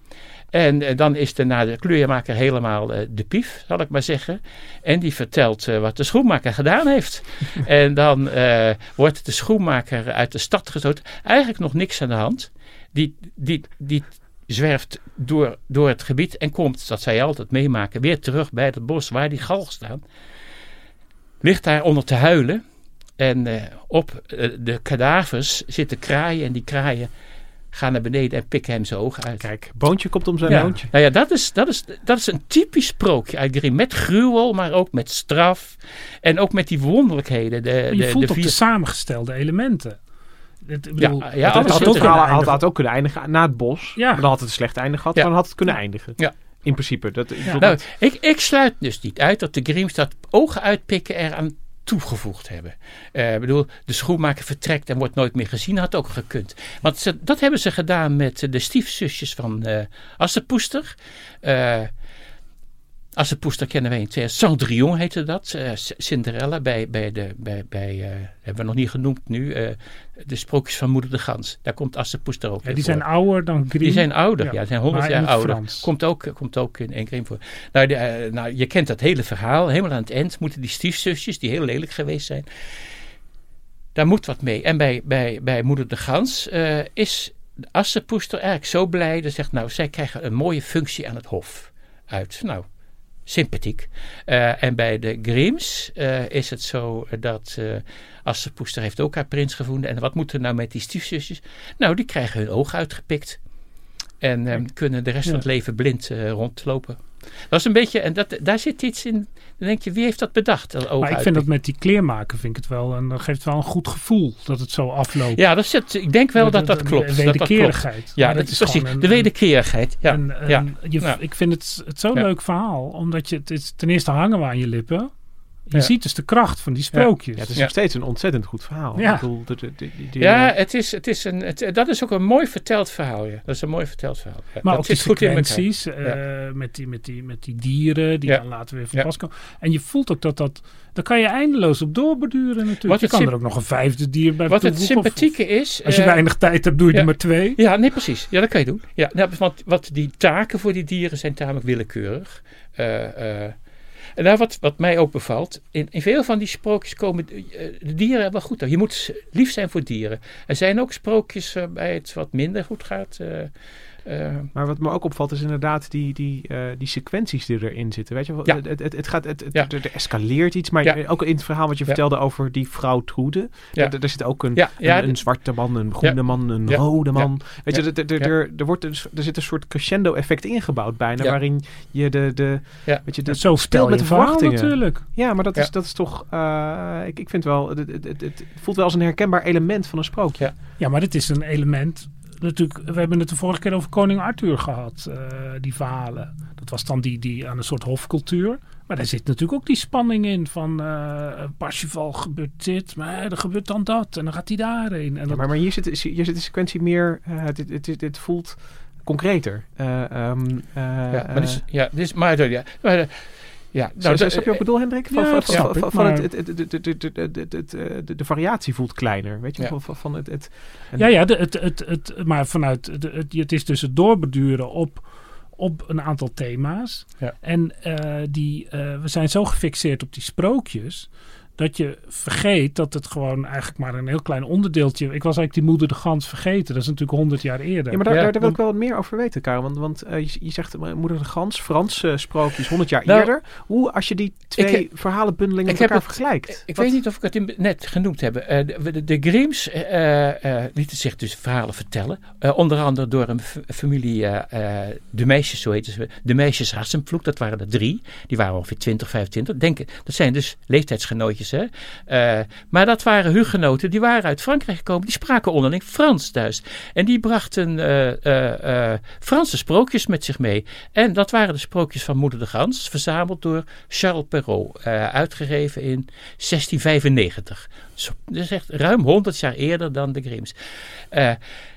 En uh, dan is daarna de kleurmaker helemaal uh, de pief, zal ik maar zeggen. En die vertelt uh, wat de schoenmaker gedaan heeft. En dan uh, wordt de schoenmaker uit de stad gestoten. Eigenlijk nog niks aan de hand. Die, die, die zwerft door, door het gebied en komt, dat zij altijd meemaken, weer terug bij het bos waar die galg staan. Ligt daar onder te huilen. En uh, op uh, de kadavers zitten kraaien en die kraaien gaan naar beneden en pikken hem zijn ogen uit. Kijk, Boontje komt om zijn ja. loontje. Nou ja, dat is, dat, is, dat is een typisch sprookje uit Grimm. Met gruwel, maar ook met straf. En ook met die wonderlijkheden. De, je de, voelt de ook vier... de samengestelde elementen. Het, ik bedoel, Ja, ja, Het had, absoluut. het verhaal had, had ook kunnen eindigen na het bos. Ja. Maar dan had het een slecht einde gehad. Ja. Maar dan had het kunnen eindigen. Ja. In principe. Dat, ik Ja. bedoel, Nou, dat- ik, ik sluit dus niet uit dat de Grimms dat ogen uitpikken eraan toegevoegd hebben. Uh, ik bedoel, de schoenmaker vertrekt en wordt nooit meer gezien, had ook gekund. Want ze, dat hebben ze gedaan met de stiefzusjes van uh, Assepoester. Uh, Assepoester kennen wij in twee. Cendrillon heette dat. Uh, Cinderella bij, bij de, bij, bij uh, hebben we nog niet genoemd nu, uh, de sprookjes van Moeder de Gans. Daar komt Assepoester ook ja, weer die voor. zijn ouder dan Grimm. Die zijn ouder, ja, Ja, die zijn honderd maar in jaar het ouder. Frans. Komt ook, komt ook in één Grimm voor. Nou, de, uh, nou, je kent dat hele verhaal. Helemaal aan het eind moeten die stiefzusjes, die heel lelijk geweest zijn, daar moet wat mee. En bij, bij, bij Moeder de Gans uh, is Assepoester eigenlijk zo blij. Dat zegt, nou, zij krijgen een mooie functie aan het hof uit. Nou, sympathiek. Uh, en bij de Grimms uh, is het zo dat uh, Assepoester heeft ook haar prins gevonden. En wat moet er nou met die stiefzusjes? Nou, die krijgen hun oog uitgepikt. En um, kunnen de rest Ja. van het leven blind uh, rondlopen. Dat is een beetje, en dat, daar zit iets in. Dan denk je, wie heeft dat bedacht? Dat oog Maar ik vind dat met die kleermaken vind ik het wel, en dat geeft wel een goed gevoel dat het zo afloopt. Ja, dat zit, ik denk wel dat dat klopt. De dat dat klopt. wederkerigheid. Ja, Maar dat dat is is precies. gewoon een- De wederkerigheid. Ja, En, en ja. je, Ja. Ik vind het, het zo'n Ja. leuk verhaal, omdat je het is, ten eerste hangen we aan je lippen. Je Ja. ziet dus de kracht van die sprookjes. ja, het is Ja. nog steeds een ontzettend goed verhaal. Ja. Ik bedoel, de, de, de, die- Ja, het is, het is een, het, dat is ook een mooi verteld verhaal. Ja. Dat is een mooi verteld verhaal. Ja, Maar dat ook die zit goed in elkaar. sequenties uh, met, die, met, die, met die dieren die Ja. dan later weer van Ja. pas komen. En je voelt ook dat dat... Daar kan je eindeloos op doorborduren natuurlijk. Wat je het kan sim- er ook nog een vijfde dier bij Wat het toevoegen. Of- sympathieke is... Als je uh, weinig tijd hebt, doe je ja. er maar twee. Ja, nee, precies. Ja, dat kan je doen. Ja, nou, want wat die taken voor die dieren zijn tamelijk willekeurig. Uh, uh, en nou, wat, wat mij ook bevalt, in, in veel van die sprookjes komen uh, de dieren wel goed uit. Je moet lief zijn voor dieren. Er zijn ook sprookjes waarbij het wat minder goed gaat. Uh, uh, Maar wat me ook opvalt is inderdaad die, die, uh, die sequenties die erin zitten. Weet je wel? Ja. Het, het, het gaat, het, het, Ja. er, er escaleert iets. Maar Ja. ook in het verhaal wat je Ja. vertelde over die vrouw Trude. Ja. Er, er zit ook een, Ja, ja, een, een zwarte man, een groene Ja. man, een Ja. rode man. Weet je, Ja. er, er, Ja. er, er, wordt dus, er zit een soort crescendo effect ingebouwd bijna. Ja. Waarin je de, de, Ja. weet je, de En zo speelt met de verwachtingen. verwachtingen natuurlijk. Ja, maar dat is, Ja. dat is toch... Uh, ik, ik vind wel... Het, het, het, het voelt wel als een herkenbaar element van een sprookje. Ja. Ja, maar dit is een element... Natuurlijk, we hebben het de vorige keer over koning Arthur gehad. Uh, die verhalen. Dat was dan die, die aan een soort hofcultuur. Maar daar zit natuurlijk ook die spanning in. Van uh, Parsifal gebeurt dit. Maar er gebeurt dan dat. En dan gaat hij daarheen. En Ja, dat, maar, maar hier zit, hier zit de sequentie meer... Uh, dit, dit, dit, dit voelt concreter. Uh, um, uh, ja, maar dit is, ja, dit is, maar, ja, maar, uh, ja, nou, nou, snap je wat ik bedoel, Hendrik? Van, Ja, van, dat van, snap van, ik, van maar- het, het, het, het, het, het, het, het, het, de, de variatie voelt kleiner, weet je? Ja. Van, van, van het, het, en- ja, ja de, het, het, het, maar vanuit... De, het, het is dus het doorbeduren op, op een aantal thema's. Ja. En uh, die, uh, we zijn zo gefixeerd op die sprookjes... dat je vergeet dat het gewoon eigenlijk maar een heel klein onderdeeltje... Ik was eigenlijk die Moeder de Gans vergeten. Dat is natuurlijk honderd jaar eerder. Ja, maar daar, Ja, daar, daar wil ik want- wel wat meer over weten, Karel. Want, want uh, je, je zegt uh, Moeder de Gans, Franse uh, sprookjes, honderd jaar Nou, eerder. Hoe, als je die twee ik, verhalenbundelingen ik met elkaar heb het- vergelijkt? Ik Wat- weet niet of ik het in, net genoemd heb. Uh, de, de, de Grimms uh, uh, lieten zich dus verhalen vertellen. Uh, onder andere door een f- familie, uh, uh, de meisjes, zo heten ze. De meisjes Hassenploeg, dat waren er drie. Die waren ongeveer twintig, vijfentwintig. Denk, dat zijn dus leeftijdsgenootjes. Hè? Uh, maar dat waren hugenoten, die waren uit Frankrijk gekomen. Die spraken onderling Frans thuis. En die brachten uh, uh, uh, Franse sprookjes met zich mee. En dat waren de sprookjes van Moeder de Gans. Verzameld door Charles Perrault. Uh, uitgegeven in zestien vijfennegentig. Zo, dat is echt ruim honderd jaar eerder dan de Grimms. Uh,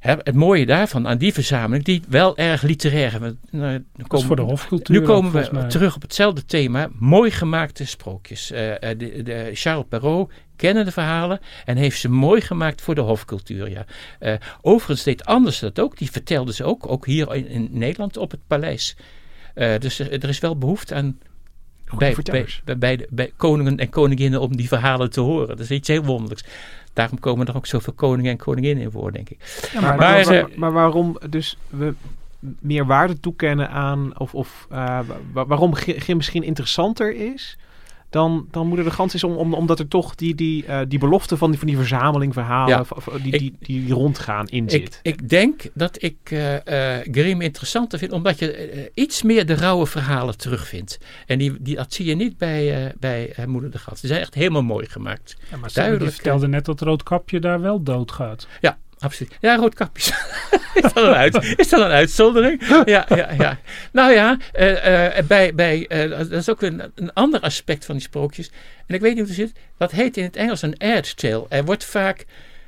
Hè, het mooie daarvan aan die verzameling, die wel erg literair. We, nou, nu komen, voor de hofcultuur. Nu komen we mij. terug op hetzelfde thema. Mooi gemaakte sprookjes. Uh, de, de Charles Perrault kennen de verhalen en heeft ze mooi gemaakt voor de hofcultuur. Ja. Uh, overigens deed Anders dat ook. Die vertelde ze ook, ook hier in, in Nederland op het paleis. Uh, dus er, er is wel behoefte aan bij, bij, bij, bij, de, bij koningen en koninginnen om die verhalen te horen. Dat is iets heel wonderlijks. Daarom komen er ook zoveel koningen en koninginnen in voor, denk ik. Ja, maar, maar, maar, maar waarom dus we meer waarde toekennen aan, of, of uh, waarom Grimm misschien interessanter is dan, dan Moeder de Gans is, om, om, omdat er toch die, die, uh, die belofte van die, van die verzameling verhalen, ja, v- die, ik, die, die rondgaan in zit. Ik, ik denk dat ik uh, uh, Grimm interessanter vind, omdat je uh, iets meer de rauwe verhalen terugvindt. En die, die, dat zie je niet bij, uh, bij uh, Moeder de Gans. Die zijn echt helemaal mooi gemaakt. Ja, maar Duidelijk, je vertelde net dat Roodkapje daar wel doodgaat. Ja. Absoluut. Ja, Roodkapjes. is, dat een uit, is dat een uitzondering? Ja, ja, ja. Nou ja, uh, uh, bij, bij, uh, dat is ook een, een ander aspect van die sprookjes. En ik weet niet hoe het zit. Dat heet in het Engels een add tale. Er wordt vaak...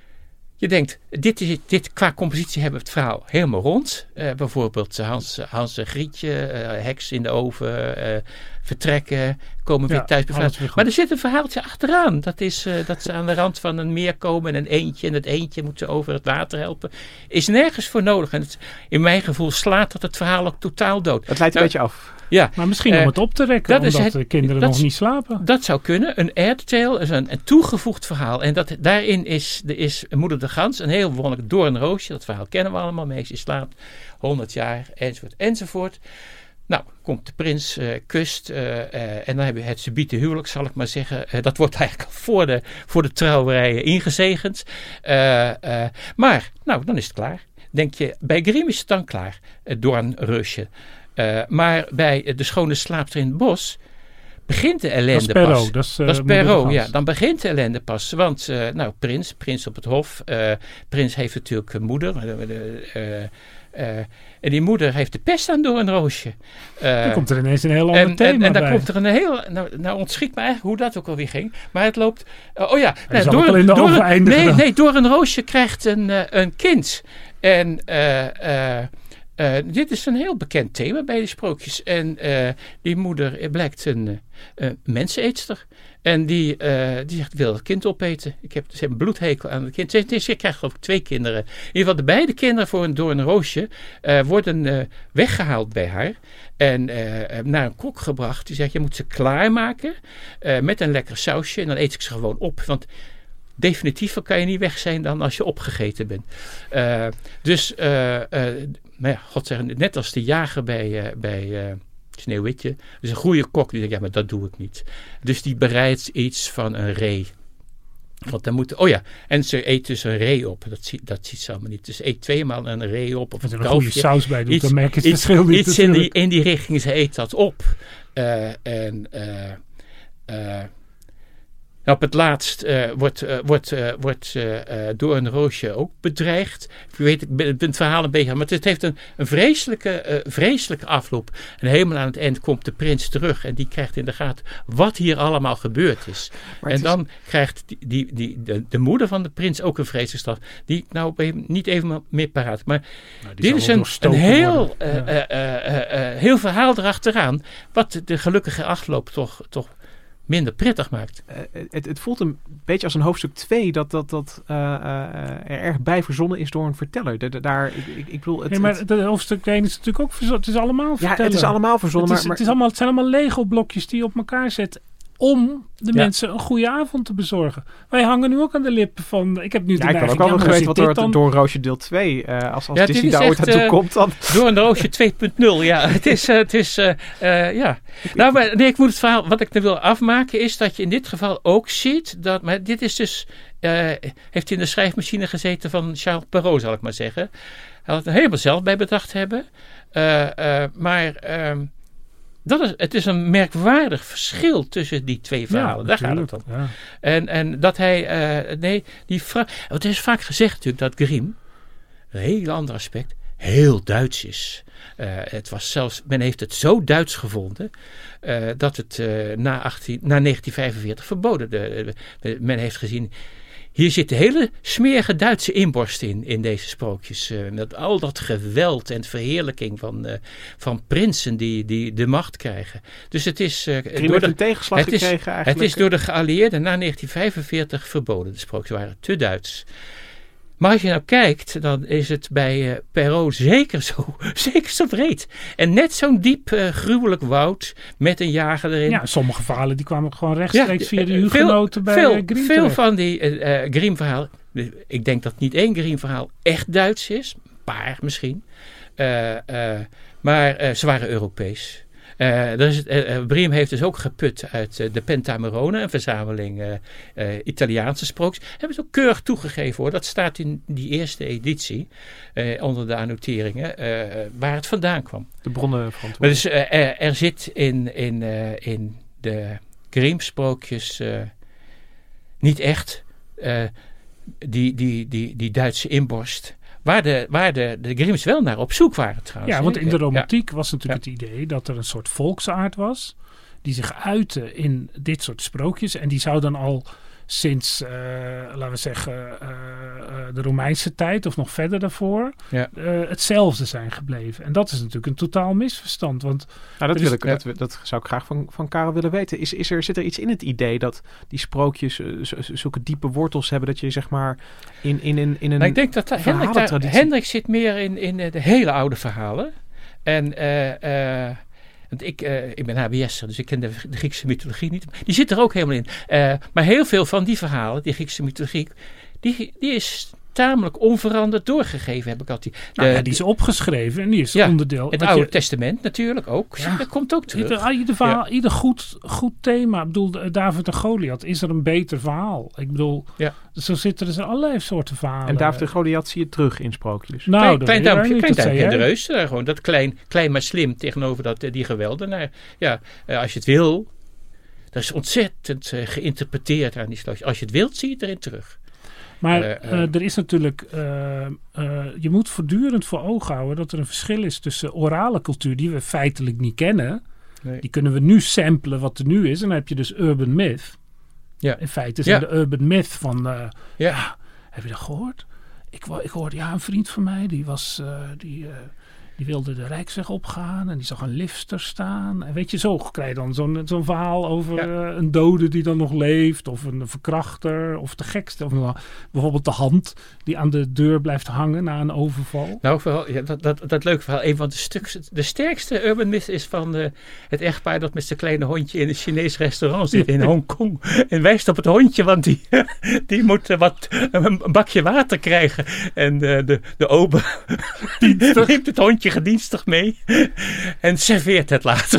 Je denkt, dit is, dit, qua compositie hebben we het verhaal helemaal rond. Uh, bijvoorbeeld Hans, Hans en Grietje, uh, heks in de oven, uh, vertrekken, komen weer ja, thuis. Weer maar er zit een verhaaltje achteraan. Dat is uh, dat ze aan de rand van een meer komen en een eendje. En het eendje moet ze over het water helpen. Is nergens voor nodig. En het, in mijn gevoel slaat dat het verhaal ook totaal dood. Het leidt een nou, beetje af. Ja. Maar misschien uh, om het op te rekken, dat omdat is het, de kinderen dat, nog niet slapen. Dat zou kunnen. Een add tale is een, een toegevoegd verhaal. En dat, daarin is, de, is Moeder de Gans een heel wonderlijk doornroosje. Dat verhaal kennen we allemaal. Meisje slaapt honderd jaar, enzovoort, enzovoort. Nou, komt de prins, uh, kust uh, uh, en dan heb je het subiete huwelijk, zal ik maar zeggen. Uh, dat wordt eigenlijk al voor de, voor de trouwerijen ingezegend. Uh, uh, maar, nou, dan is het klaar. Denk je, bij Grimm is het dan klaar. Het doornroosje. Uh, maar bij De Schone Slaapster in het Bos begint de ellende dat is pas. Dat is, uh, dat is Perrault, ja. Dan begint de ellende pas. Want, uh, nou, prins, prins op het hof. Uh, prins heeft natuurlijk een moeder. Uh, uh, uh, en die moeder heeft de pest aan door een roosje. Uh, dan komt er ineens een heel ander en, thema En, en dan bij. komt er een heel... Nou, nou ontschiet me eigenlijk hoe dat ook alweer ging. Maar het loopt... Uh, oh ja. Nou, door, in de door, een, nee, nee, door een roosje krijgt een, uh, een kind. En... Uh, uh, Uh, dit is een heel bekend thema bij de sprookjes. En uh, die moeder blijkt een uh, menseneetster. En die, uh, die zegt, ik wil het kind opeten. Ik heb, ze hebben een bloedhekel aan het kind. Ze, ze, ze krijgt geloof ik twee kinderen. In ieder geval de beide kinderen voor een, door een roosje uh, worden uh, weggehaald bij haar. En uh, naar een kok gebracht. Die zegt, je moet ze klaarmaken uh, met een lekker sausje. En dan eet ik ze gewoon op. Want... definitiever kan je niet weg zijn dan als je opgegeten bent. Uh, dus, uh, uh, nou ja, God zeggen, net als de jager bij, uh, bij uh, Sneeuwwitje. Dus een goede kok die zegt, ja, maar dat doe ik niet. Dus die bereidt iets van een ree. Want dan moet, oh ja, en ze eet dus een ree op. Dat, zie, dat ziet ze allemaal niet. Dus eet tweemaal een ree op. Of als er een een goede saus bij doet, iets, dan merk je het iets, verschil niet. Iets in die, in die richting, ze eet dat op. Uh, en... Uh, uh, op het laatst uh, wordt, uh, wordt, uh, wordt uh, uh, door een roosje ook bedreigd. Ik weet, ik ben, ben het verhaal een beetje... maar het heeft een, een vreselijke, uh, vreselijke afloop. En helemaal aan het eind komt de prins terug... en die krijgt in de gaten wat hier allemaal gebeurd is. Maar en is... dan krijgt die, die, die, de, de moeder van de prins ook een vreselijke straf... die ik nou even, niet even meer paraat. Maar nou, dit is een, een heel, uh, ja. uh, uh, uh, uh, heel verhaal erachteraan... wat de gelukkige afloop toch... toch minder prettig maakt. Uh, het, het voelt een beetje als een hoofdstuk twee dat, dat, dat uh, uh, er erg bij verzonnen is door een verteller. De, de, daar, ik, ik bedoel, het, nee, maar het, de hoofdstuk één is natuurlijk ook verzonnen. Het is allemaal vertellen. Ja, het is allemaal verzonnen. Het, is, maar, het, is allemaal, het zijn allemaal Lego-blokjes die je op elkaar zet om de ja. mensen een goede avond te bezorgen. Wij hangen nu ook aan de lippen van... Ik heb nu ja, ik kan ook wel nog geweten wat door, dan... door Roosje deel twee... Uh, als als ja, Disney daar ooit naartoe uh, komt dan... Door een Roosje twee punt nul, ja. Het is... Uh, het is uh, uh, ja. Nou, maar nee, ik moet het verhaal... Wat ik er wil afmaken is dat je in dit geval ook ziet dat... Maar dit is dus... Uh, heeft in de schrijfmachine gezeten van Charles Perrault, zal ik maar zeggen. Hij had het er helemaal zelf bij bedacht hebben. Uh, uh, maar... Uh, Dat is, het is een merkwaardig verschil tussen die twee verhalen. Ja, daar gaat het om. Ja. En, en dat hij... Uh, nee, die vra- het is vaak gezegd natuurlijk dat Grimm... een heel ander aspect... heel Duits is. Uh, het was zelfs... Men heeft het zo Duits gevonden... Uh, dat het uh, na, achttien, na negentien vijfenveertig verboden... De, de, de, men heeft gezien... hier zit de hele smerige Duitse inborst in, in deze sprookjes. Uh, met al dat geweld en verheerlijking van, uh, van prinsen die, die de macht krijgen. Dus het is, uh, Grimm door de, een tegenslag het gekregen is, eigenlijk. Het is door de geallieerden na negentien vijfenveertig verboden. De sprookjes waren te Duits. Maar als je nou kijkt, dan is het bij uh, Perrault zeker zo, zeker zo breed. En net zo'n diep, uh, gruwelijk woud met een jager erin. Ja, sommige verhalen die kwamen gewoon rechtstreeks ja, via de uh, hugenoten bij veel, uh, Grimm Veel terecht. van die uh, uh, Grimm-verhalen, ik denk dat niet één Grimm-verhaal echt Duits is. Een paar misschien. Uh, uh, maar uh, ze waren Europees. Uh, er is, uh, Grimm heeft dus ook geput uit uh, de Pentamerone, een verzameling uh, uh, Italiaanse sprookjes. Hebben ze ook keurig toegegeven hoor. Dat staat in die eerste editie uh, onder de annoteringen uh, waar het vandaan kwam. De bronnen verantwoord. Maar dus uh, er, er zit in, in, uh, in de Grimm sprookjes uh, niet echt uh, die, die, die, die Duitse inborst. Waar, de, waar de, de Grimms wel naar op zoek waren trouwens. Ja, want in de romantiek ja. was natuurlijk ja. het idee dat er een soort volksaard was. Die zich uitte in dit soort sprookjes. En die zou dan al sinds, uh, laten we zeggen, uh, uh, de Romeinse tijd of nog verder daarvoor. Ja. Uh, hetzelfde zijn gebleven. En dat is natuurlijk een totaal misverstand. Want nou, dat, is, wil ik, ja. dat, dat zou ik graag van, van Karel willen weten. Is, is er, zit er iets in het idee dat die sprookjes uh, zulke diepe wortels hebben dat je zeg maar in, in, in, in een nou, ik denk dat Hendrik, daar, Hendrik zit meer in, in de hele oude verhalen. En uh, uh, Want ik, uh, ik ben H B S'er, dus ik ken de, de Griekse mythologie niet. Die zit er ook helemaal in. Uh, maar heel veel van die verhalen, die Griekse mythologie, die, die is tamelijk onveranderd doorgegeven, heb ik altijd. De, nou ja, die is opgeschreven en die is ja, onderdeel. Het Oude je, Testament natuurlijk ook. Ja, dat komt ook terug. Ieder, ieder, verhaal, ja. ieder goed, goed thema. Ik bedoel, David en Goliath, is er een beter verhaal? Ik bedoel, ja. zo zitten er dus allerlei soorten verhalen. En David en Goliath zie je terug in sprookjes. Nou, klein klein duimpje, niet, klein duimpje in de reus. Uh, gewoon dat klein, klein maar slim tegenover dat, uh, die geweldenaar. Ja, uh, als je het wil, dat is ontzettend uh, geïnterpreteerd aan die sprookjes. Als je het wilt, zie je het erin terug. Maar uh, uh, er is natuurlijk, uh, uh, je moet voortdurend voor ogen houden dat er een verschil is tussen orale cultuur, die we feitelijk niet kennen. Nee. Die kunnen we nu samplen wat er nu is. En dan heb je dus urban myth. Ja. In feite zijn ja. de urban myth van, uh, ja. ja, heb je dat gehoord? Ik, ik hoorde, ja, een vriend van mij, die was, uh, die... Uh, Die wilde de Rijksweg opgaan en die zag een lifter staan. En weet je, zo krijg je dan zo'n, zo'n verhaal over ja. uh, een dode die dan nog leeft. Of een verkrachter. Of de gekste. Of uh, bijvoorbeeld de hand die aan de deur blijft hangen na een overval. Nou, vooral, ja, dat, dat, dat leuke verhaal. Een van de stuks, de sterkste urban myth is van uh, het echtpaar dat met zijn kleine hondje in een Chinees restaurant zit in Hongkong. En wijst op het hondje, want die, die moet uh, wat, een bakje water krijgen. En uh, de, de ober die neemt het hondje gedienstig mee en serveert het later.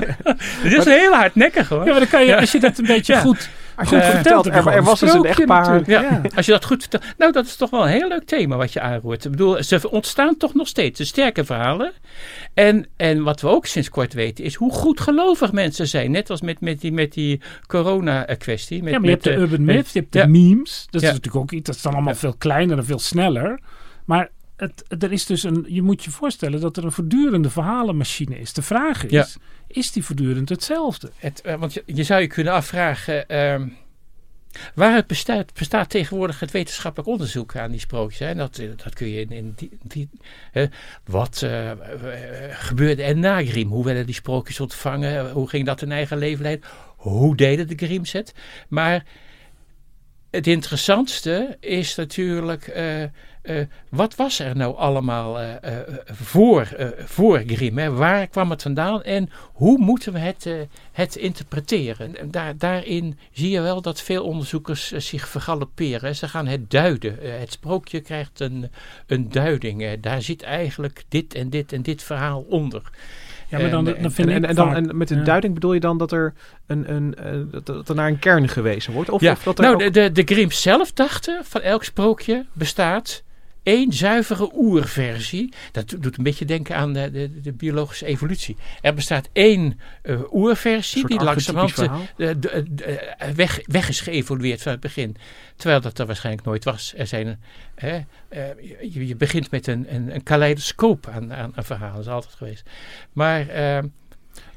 Het is een heel hardnekkig hoor. Ja, maar dan kan je, ja. als je dat een beetje ja. goed, als je goed uh, vertelt, er, er was dus een echtpaar. Ja. Ja. Als je dat goed vertelt. Nou, dat is toch wel een heel leuk thema wat je aanroert. Ik bedoel, ze ontstaan toch nog steeds de sterke verhalen. En, en wat we ook sinds kort weten is hoe goed gelovig mensen zijn. Net als met, met die, met die corona-kwestie. Met, ja, maar je met, hebt de urban met, myth, je hebt de ja. memes. Dat is ja. natuurlijk ook iets, dat is dan allemaal ja. veel kleiner en veel sneller. Maar Het, er is dus een, je moet je voorstellen dat er een voortdurende verhalenmachine is. De vraag is, ja. is die voortdurend hetzelfde? Het, uh, want je, je zou je kunnen afvragen, uh, waaruit bestaat, bestaat tegenwoordig het wetenschappelijk onderzoek aan die sprookjes? Hè? Dat, dat kun je in, in die, die uh, wat uh, uh, gebeurde er na Grimm? Hoe werden die sprookjes ontvangen? Hoe ging dat in eigen leven leiden? Hoe deden de Grimms het? Maar het interessantste is natuurlijk, uh, uh, wat was er nou allemaal uh, uh, voor, uh, voor Grimm? Hè? Waar kwam het vandaan en hoe moeten we het, uh, het interpreteren? Daar, daarin zie je wel dat veel onderzoekers uh, zich vergalopperen. Ze gaan het duiden. Uh, het sprookje krijgt een, een duiding. Uh, daar zit eigenlijk dit en dit en dit verhaal onder. Ja, maar dan, dan vind en, ik en, en, dan, en met een ja. duiding bedoel je dan dat er, een, een, uh, dat er naar een kern gewezen wordt? Of, ja. of dat er nou, ook... de, de, de Grimms zelf dachten van elk sprookje bestaat één zuivere oerversie. Dat doet een beetje denken aan de, de, de biologische evolutie. Er bestaat één uh, oerversie die langzamerhand uh, de, de, de, weg, weg is geëvolueerd van het begin. Terwijl dat er waarschijnlijk nooit was. Er zijn, uh, uh, je, je begint met een, een, een kaleidoscoop aan, aan, aan verhalen. Dat is altijd geweest. Maar... Uh,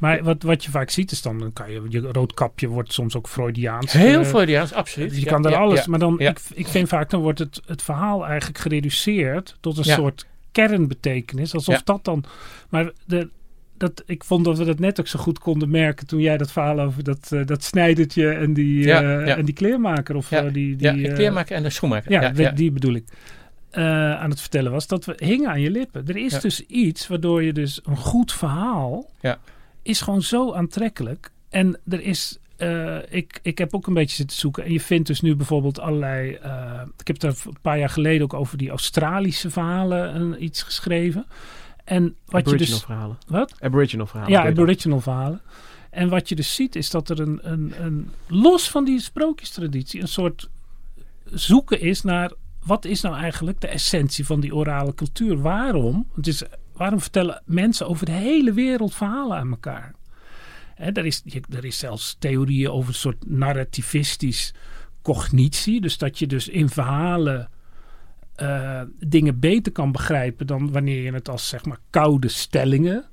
Maar wat, wat je vaak ziet is dan, dan kan je, je roodkapje wordt soms ook Freudiaans. Heel uh, Freudiaans, absoluut. Dus je ja, kan daar ja, alles, ja, maar dan, ja. ik, ik vind vaak, dan wordt het, het verhaal eigenlijk gereduceerd tot een Ja. soort kernbetekenis. Alsof Ja. dat dan, maar de, dat, ik vond dat we dat net ook zo goed konden merken toen jij dat verhaal over dat, uh, dat snijdertje en die, Ja, uh, ja. en die kleermaker. Of, Ja, uh, die, die, ja, de uh, kleermaker en de schoenmaker. Ja, Ja, die, ja. die bedoel ik. Uh, aan het vertellen was, dat we hingen aan je lippen. Er is Ja. dus iets waardoor je dus een goed verhaal Ja. is gewoon zo aantrekkelijk. En er is, uh, ik, ik heb ook een beetje zitten zoeken. En je vindt dus nu bijvoorbeeld allerlei, uh, ik heb daar een paar jaar geleden ook over die Australische verhalen uh, iets geschreven. En wat Aboriginal je dus, verhalen. wat? Aboriginal verhalen. Ja, bedoel je dat? aboriginal verhalen. En wat je dus ziet is dat er een, een, een los van die sprookjestraditie een soort zoeken is naar wat is nou eigenlijk de essentie van die orale cultuur? Waarom? Het is, waarom vertellen mensen over de hele wereld verhalen aan elkaar? Hè, er, is, je, er is zelfs theorieën over een soort narrativistisch cognitie. Dus dat je dus in verhalen uh, dingen beter kan begrijpen dan wanneer je het als zeg maar koude stellingen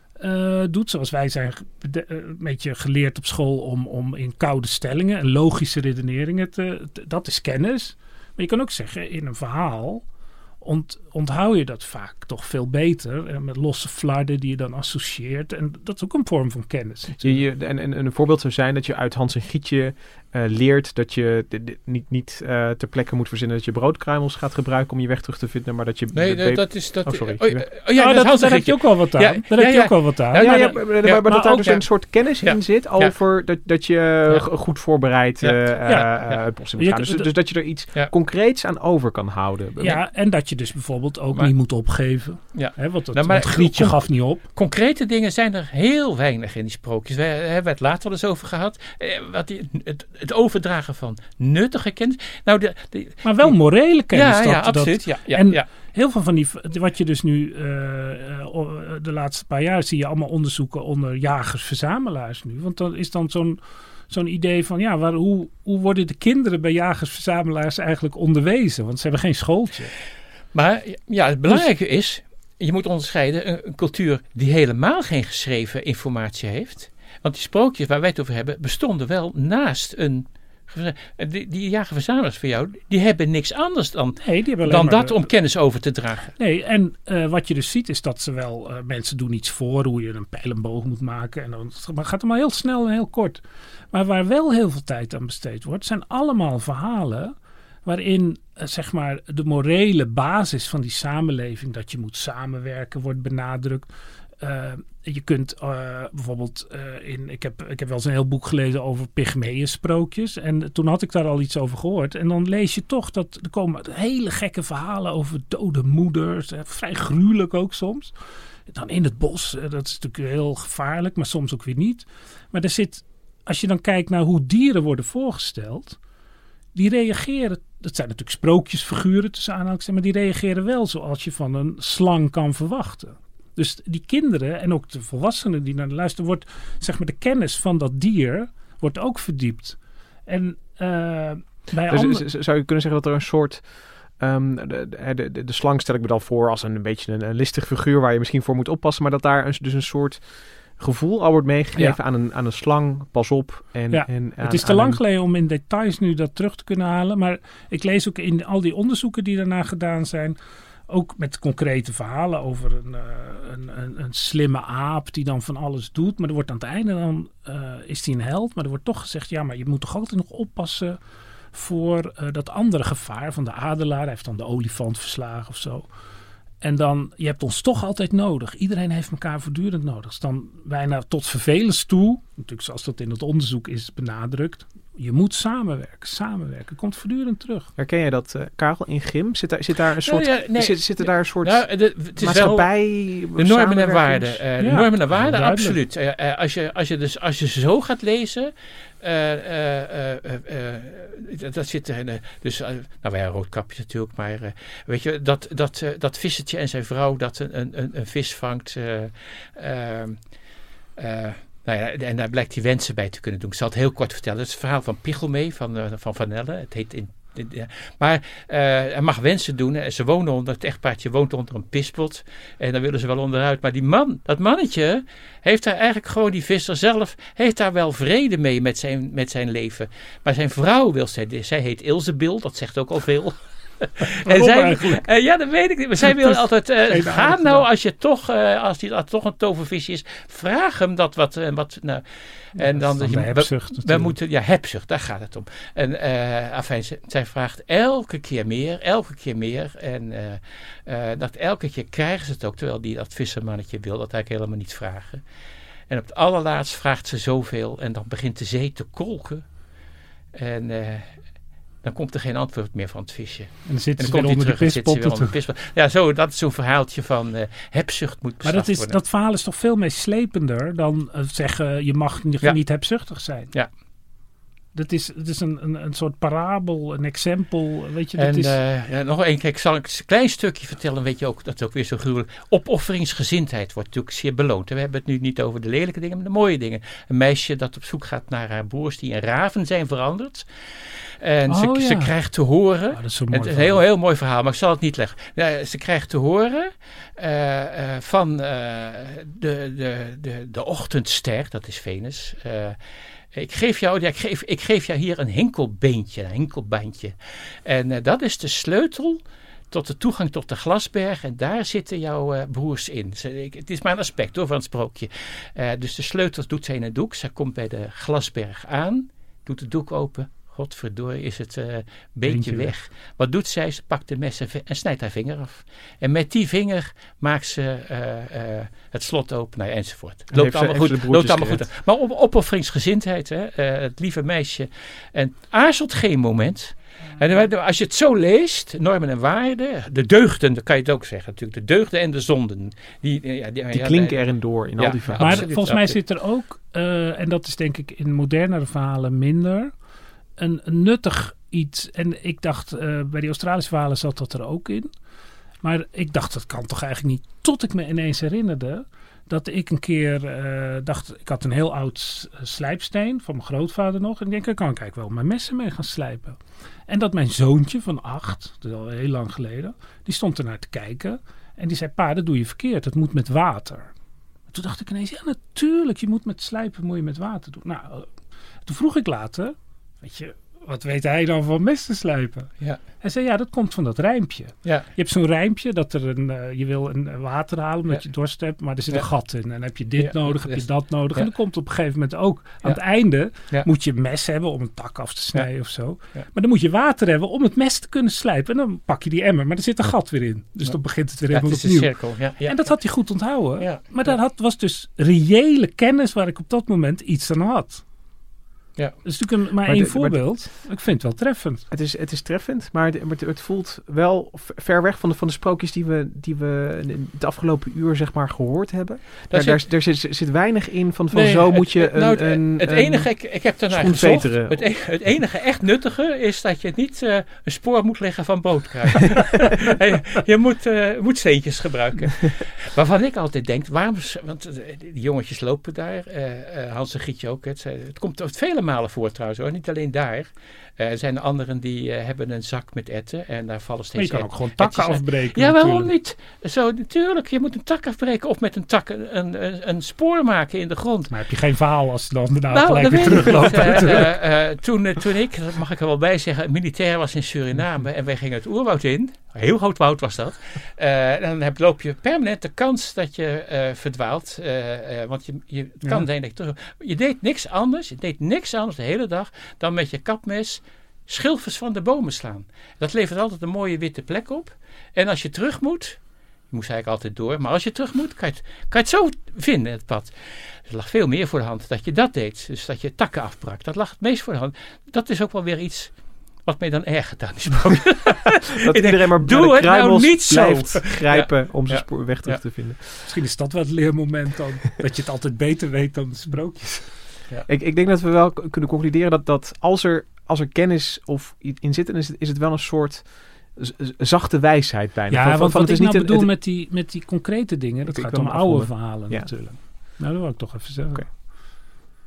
uh, doet. Zoals wij zijn de, uh, een beetje geleerd op school om, om in koude stellingen en logische redeneringen te, te... Dat is kennis. Maar je kan ook zeggen, in een verhaal ont, onthoud je dat vaak toch veel beter. En met losse flarden die je dan associeert. En dat is ook een vorm van kennis. Je, je, en, en een voorbeeld zou zijn dat je uit Hans en Gietje uh, leert dat je de, de, niet, niet uh, ter plekke moet verzinnen dat je broodkruimels gaat gebruiken om je weg terug te vinden, maar dat je... Nee, de, de, dat is... Dat, oh, sorry. Oh, oh, oh, ja, dat, dat daar heb je ook wel wat aan. Ja, daar ja, heb je ja. ook wel wat aan. Ja, Ja, ja, ja, ja, maar, ja, maar, maar maar dat daar ook, dus ja. een soort kennis Ja. in zit Ja. over dat, dat je Ja. g- goed voorbereid Ja. uh, Ja. uh, Ja. het bos in moet Je gaan. kan- Dus, dus dat je er iets Ja. concreets aan over kan houden. Ja, en dat je dus bijvoorbeeld ook Maar- niet moet opgeven. Ja. Hè, want het, Nou, maar- want Grietje Con- gaf niet op. Concrete dingen zijn er heel weinig in die sprookjes. We hebben het later wel eens over gehad. Eh, wat die, het, het overdragen van nuttige kennis. Nou, de, de, Maar wel morele kennis. ja, dat, ja, dat- absoluut. Ja, ja, en ja. heel veel van die, wat je dus nu uh, uh, de laatste paar jaar zie je allemaal onderzoeken onder jagers-verzamelaars nu. Want dan is dan zo'n zo'n idee van, ja, waar, hoe, hoe worden de kinderen bij jagers-verzamelaars eigenlijk onderwezen? Want ze hebben geen schooltje. Maar ja, het belangrijke is, je moet onderscheiden een, een cultuur die helemaal geen geschreven informatie heeft. Want die sprookjes waar wij het over hebben, bestonden wel naast een... Die, die jager-verzamelaars voor jou, die hebben niks anders dan, Nee, die hebben alleen dan maar dat de- om kennis over te dragen. Nee, en uh, wat je dus ziet is dat ze wel, uh, mensen doen iets voor hoe je een pijl en boog moet maken. En dan maar het gaat allemaal heel snel en heel kort. Maar waar wel heel veel tijd aan besteed wordt, zijn allemaal verhalen waarin uh, zeg maar de morele basis van die samenleving, dat je moet samenwerken, wordt benadrukt. Uh, je kunt uh, bijvoorbeeld uh, in, ik heb, ik heb wel eens een heel boek gelezen over Pygmeeën-sprookjes. En toen had ik daar al iets over gehoord. En dan lees je toch dat er komen hele gekke verhalen over dode moeders. Eh, vrij gruwelijk ook soms. Dan in het bos, eh, dat is natuurlijk heel gevaarlijk, maar soms ook weer niet. Maar er zit, als je dan kijkt naar hoe dieren worden voorgesteld, die reageren, dat zijn natuurlijk sprookjesfiguren tussen aanhalingstekens, maar die reageren wel zoals je van een slang kan verwachten. Dus die kinderen en ook de volwassenen die naar de luisteren, wordt zeg maar de kennis van dat dier wordt ook verdiept. En uh, bij Dus, andere... z- zou je kunnen zeggen dat er een soort... Um, de, de, de, de slang stel ik me dan voor als een, een beetje een, een listig figuur waar je misschien voor moet oppassen, maar dat daar een, dus een soort gevoel al wordt meegegeven Ja. aan, een, aan een slang. Pas op. En, Ja, en aan, het is te aan lang een- geleden om in details nu dat terug te kunnen halen. Maar ik lees ook in al die onderzoeken die daarna gedaan zijn, ook met concrete verhalen over een, uh, een, een, een slimme aap die dan van alles doet. Maar er wordt aan het einde dan, uh, is die een held. Maar er wordt toch gezegd, ja, maar je moet toch altijd nog oppassen voor uh, dat andere gevaar van de adelaar. Hij heeft dan de olifant verslagen of zo. En dan, je hebt ons toch altijd nodig. Iedereen heeft elkaar voortdurend nodig. Dus dan bijna tot vervelens toe, natuurlijk zoals dat in het onderzoek is benadrukt. Je moet samenwerken, samenwerken. Komt voortdurend terug. Herken jij dat, uh, Karel, in Grim? Zit daar, zit daar een soort... Ja, ja, nee. zit, zitten daar een soort Nou, de, het is maatschappij... wel de normen en waarden. samenwerkings- Uh, de Ja, normen en waarden, duidelijk. absoluut. Uh, uh, als, je, als, je dus, als je ze zo gaat lezen, uh, uh, uh, uh, uh, dat zit er. Uh, dus, uh, nou ja, Roodkapje natuurlijk, maar uh, weet je, dat, dat, uh, dat vissertje en zijn vrouw dat een, een, een vis vangt. Uh, uh, uh, Nou ja, en daar blijkt hij wensen bij te kunnen doen. Ik zal het heel kort vertellen. Het is het verhaal van Pichelmee van, uh, van Van Elle. Het heet in Maar uh, hij mag wensen doen. Ze wonen onder, het echtpaardje woont onder een pispot. En dan willen ze wel onderuit. Maar die man, dat mannetje, heeft daar eigenlijk gewoon, die visser zelf, heeft daar wel vrede mee met zijn, met zijn leven. Maar zijn vrouw wil, zij, zij heet Ilsebil, dat zegt ook al veel. En zij, uh, ja, dat weet ik niet. Maar zij wil altijd, uh, ga nou als je toch, uh, als die als toch een tovervisje is, vraag hem dat wat, uh, wat nou. En dan, dan je, hebzucht, we, we moeten, ja, hebzucht, daar gaat het om. En uh, afijn, z- zij vraagt elke keer meer, elke keer meer. En uh, uh, dat elke keer krijgen ze het ook, terwijl die dat vissermannetje wil dat eigenlijk helemaal niet vragen. En op het allerlaatst vraagt ze zoveel en dan begint de zee te kolken. En uh, dan komt er geen antwoord meer van het visje. En dan zit en ze dan weer onder de pispot. pispot. Ja, zo, dat is zo'n verhaaltje van uh, hebzucht moet bestraft Maar dat, is, worden. dat verhaal is toch veel meeslepender dan uh, zeggen je mag niet, Ja. niet hebzuchtig zijn. Ja. Dat is, dat is een, een, een soort parabel, een exempel. Weet je, dat En is, uh, ja, nog één keer, ik zal een klein stukje vertellen, weet je ook, dat is ook weer zo gruwelijk. Opofferingsgezindheid wordt natuurlijk zeer beloond. We hebben het nu niet over de lelijke dingen, maar de mooie dingen. Een meisje dat op zoek gaat naar haar broers die in raven zijn veranderd. En Oh, ze, ja. ze krijgt te horen, Oh, dat is zo'n mooi het is een heel, verhaal. heel mooi verhaal, maar ik zal het niet leggen. Ja, ze krijgt te horen uh, uh, van uh, de, de, de, de ochtendster, dat is Venus. Uh, Ik geef jou, ja, ik geef, ik geef jou hier een hinkelbeentje, een hinkelbandje. En uh, dat is de sleutel tot de toegang tot de glasberg. En daar zitten jouw uh, broers in. Ze, ik, het is maar een aspect hoor, van het sprookje. Uh, dus de sleutel doet zij in een doek. Zij komt bij de glasberg aan, doet de doek open. Godverdorie, is het uh, beentje, Beentje weg. weg. Wat doet zij? Ze pakt de mes en, en snijdt haar vinger af. En met die vinger maakt ze uh, uh, het slot open, nou ja, enzovoort. Het loopt ze- allemaal heeft goed. ze de Loopt broertjes allemaal goed. Maar op, opofferingsgezindheid, hè, uh, het lieve meisje. En aarzelt geen moment. En als je het zo leest, normen en waarden, de deugden, dat kan je het ook zeggen natuurlijk, de deugden en de zonden. Die, ja, die, Die ja, klinken ja, erin door in Ja, al die verhalen. Maar absoluut, volgens mij absoluut. zit er ook, uh, en dat is denk ik in modernere verhalen minder, een, een nuttig iets. En ik dacht, uh, bij die Australische verhalen zat dat er ook in. Maar ik dacht, dat kan toch eigenlijk niet. Tot ik me ineens herinnerde dat ik een keer uh, dacht, ik had een heel oud slijpsteen van mijn grootvader nog. En ik denk, daar kan ik eigenlijk wel mijn messen mee gaan slijpen. En dat mijn zoontje van acht, dat is al heel lang geleden, die stond ernaar te kijken. En die zei, pa, dat doe je verkeerd. Dat moet met water. En toen dacht ik ineens, ja natuurlijk, je moet met slijpen moet je met water doen. Nou, uh, toen vroeg ik later, weet je, wat weet hij dan van messen slijpen? Ja. Hij zei, ja, dat komt van dat rijmpje. Ja. Je hebt zo'n rijmpje dat er een, uh, je wil een water halen omdat Ja. je dorst hebt, maar er zit Ja. een gat in. En dan heb je dit Ja. nodig, heb Dus- je dat nodig. Ja. En dan komt op een gegeven moment ook, aan Ja. het einde Ja. moet je een mes hebben om een tak af te snijden Ja. of zo. Ja. Maar dan moet je water hebben om het mes te kunnen slijpen. En dan pak je die emmer, maar er zit een gat weer in. Dus Ja. dan begint het weer Ja, het helemaal is een opnieuw. cirkel. Ja, ja, En dat had hij goed onthouden. Ja. Maar dat had, was dus reële kennis waar ik op dat moment iets aan had. Ja. Dat is natuurlijk een, maar, Maar één de- maar de- voorbeeld. Ik vind het wel treffend. Het is, het is treffend, maar het, maar het- het voelt wel v- ver weg van de, van de sprookjes die we, die we het afgelopen uur zeg maar gehoord hebben. Daar, zit- daar, daar zit, zit weinig in van, van Nee, zo het- moet je het, een... nou, het, een, het een- enige, ik, ik heb daarnaar schoen gezocht. veteren. Het, e- het enige echt nuttige is dat je niet uh, een spoor moet leggen van bootkruid. je je moet, uh, moet steentjes gebruiken. Waarvan ik altijd denk, waarom, want uh, die jongetjes lopen daar, uh, uh, Hans en Gietje ook. Het, het komt vele malen voor trouwens hoor, niet alleen daar. Uh, er zijn anderen die uh, hebben een zak met erwten en daar vallen Maar je steeds kan ook erwten- gewoon takken erwtjes uit. afbreken. Ja, waarom natuurlijk. niet? Zo, natuurlijk, je moet een tak afbreken of met een tak een, een, een spoor maken in de grond. Maar heb je geen verhaal als je dan daarna Nou, gelijk dat weer weet ik niet. terugloopt? Uh, natuurlijk. uh, uh, toen, uh, toen ik, dat mag ik er wel bij zeggen, militair was in Suriname en wij gingen het oerwoud in. Heel groot woud was dat. Uh, dan heb, loop je permanent de kans dat je uh, verdwaalt. Uh, uh, want je, je, het kan Ja. zijn dat je terug... Je deed niks anders, je deed niks anders de hele dag dan met je kapmes schilfers van de bomen slaan. Dat levert altijd een mooie witte plek op. En als je terug moet... Je moest eigenlijk altijd door. Maar als je terug moet, kan je het, kan je het zo vinden, het pad. Er lag veel meer voor de hand dat je dat deed. Dus dat je takken afbrak. Dat lag het meest voor de hand. Dat is ook wel weer iets wat mij dan ergert aan die sprookjes. dat iedereen maar doe bij de het nou kruimels niet zo. blijft grijpen Ja. om zijn Ja. spoor weg terug Ja. te vinden. Misschien is dat wel het leermoment dan. Dat je het altijd beter weet dan de sprookjes. Ik, ik denk dat we wel k- kunnen concluderen dat, dat als, er, als er kennis of i- in zit, dan is het, is het wel een soort z- z- zachte wijsheid bijna. Ja, Van- van- want van wat het ik is nou niet een- bedoel het- met, die, met die concrete dingen, dat Ik- ik gaat wil om hem oude afronden. verhalen Ja. natuurlijk. Nou, dat wil ik toch even zeggen. Oké.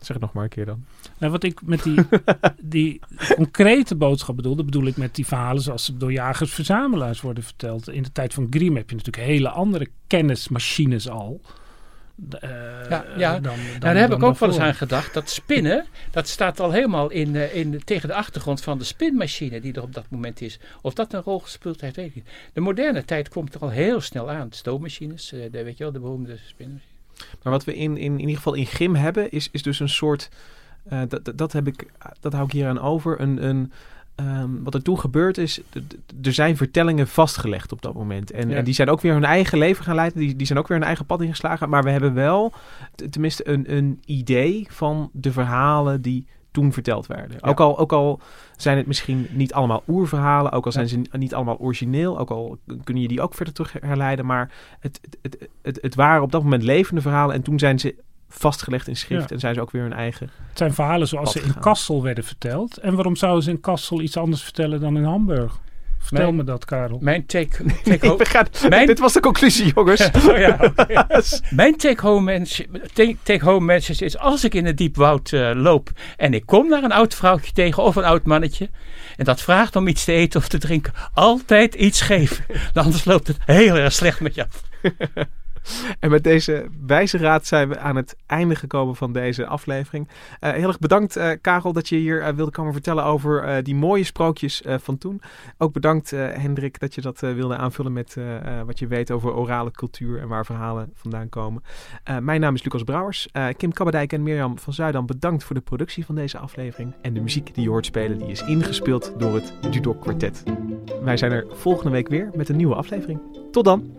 Zeg het nog maar een keer dan. Nou, wat ik met die, die concrete boodschap bedoelde, bedoel ik met die verhalen zoals ze door jagers-verzamelaars worden verteld. In de tijd van Grimm heb je natuurlijk hele andere kennismachines al. Uh, ja, ja. Dan, dan, nou, daar heb ik ook wel eens aan gedacht. Dat spinnen, dat staat al helemaal in, uh, in, tegen de achtergrond van de spinmachine die er op dat moment is. Of dat een rol gespeeld heeft, weet ik niet. De moderne tijd komt er al heel snel aan. De stoommachines, uh, de, weet je wel, de beroemde spinmachine. Maar wat we in, in, in ieder geval in Grimm hebben, is, is dus een soort... Uh, dat, dat, heb ik, dat hou ik hier aan over. Een, een, um, wat er toen gebeurd is, d- d- er zijn vertellingen vastgelegd op dat moment. En, ja. en die zijn ook weer hun eigen leven gaan leiden. Die, die zijn ook weer hun eigen pad ingeslagen. Maar we hebben wel t- tenminste een, een idee van de verhalen die toen verteld werden. Ja. Ook, al, ook al zijn het misschien niet allemaal oerverhalen. Ook al zijn ja. ze niet allemaal origineel. Ook al kun je die ook verder terug herleiden. Maar het, het, het, het, het waren op dat moment levende verhalen. En toen zijn ze vastgelegd in schrift. Ja. En zijn ze ook weer hun eigen... Het zijn verhalen zoals ze in Kassel werden verteld. En waarom zouden ze in Kassel iets anders vertellen dan in Hamburg? Vertel mijn, me dat, Karel. Mijn take, take home... gaan, mijn, dit was de conclusie, jongens. oh ja, okay. Mijn take home, message, take, take home message is... als ik in het diep woud uh, loop... en ik kom naar een oud vrouwtje tegen... of een oud mannetje... en dat vraagt om iets te eten of te drinken... altijd iets geven. Anders loopt het heel erg slecht met je af. En met deze wijze raad zijn we aan het einde gekomen van deze aflevering. Uh, heel erg bedankt, uh, Karel, dat je hier uh, wilde komen vertellen over uh, die mooie sprookjes uh, van toen. Ook bedankt, uh, Hendrik, dat je dat uh, wilde aanvullen met uh, uh, wat je weet over orale cultuur en waar verhalen vandaan komen. Uh, mijn naam is Lucas Brouwers. Uh, Kim Kabberdijk en Mirjam van Zuidam, bedankt voor de productie van deze aflevering. En de muziek die je hoort spelen, die is ingespeeld door het Dudok Quartet. Wij zijn er volgende week weer met een nieuwe aflevering. Tot dan!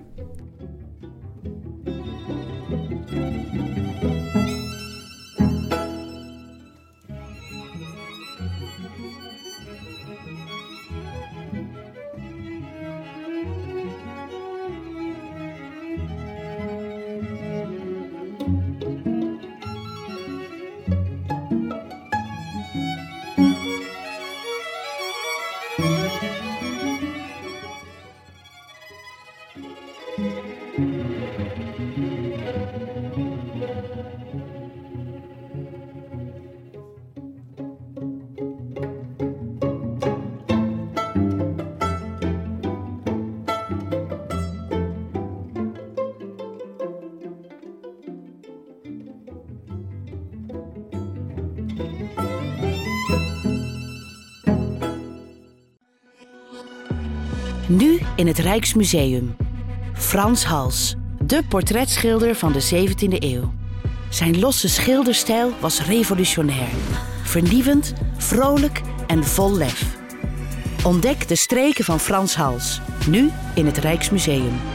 Nu in het Rijksmuseum. Frans Hals, de portretschilder van de zeventiende eeuw. Zijn losse schilderstijl was revolutionair. Vernieuwend, vrolijk en vol lef. Ontdek de streken van Frans Hals. Nu in het Rijksmuseum.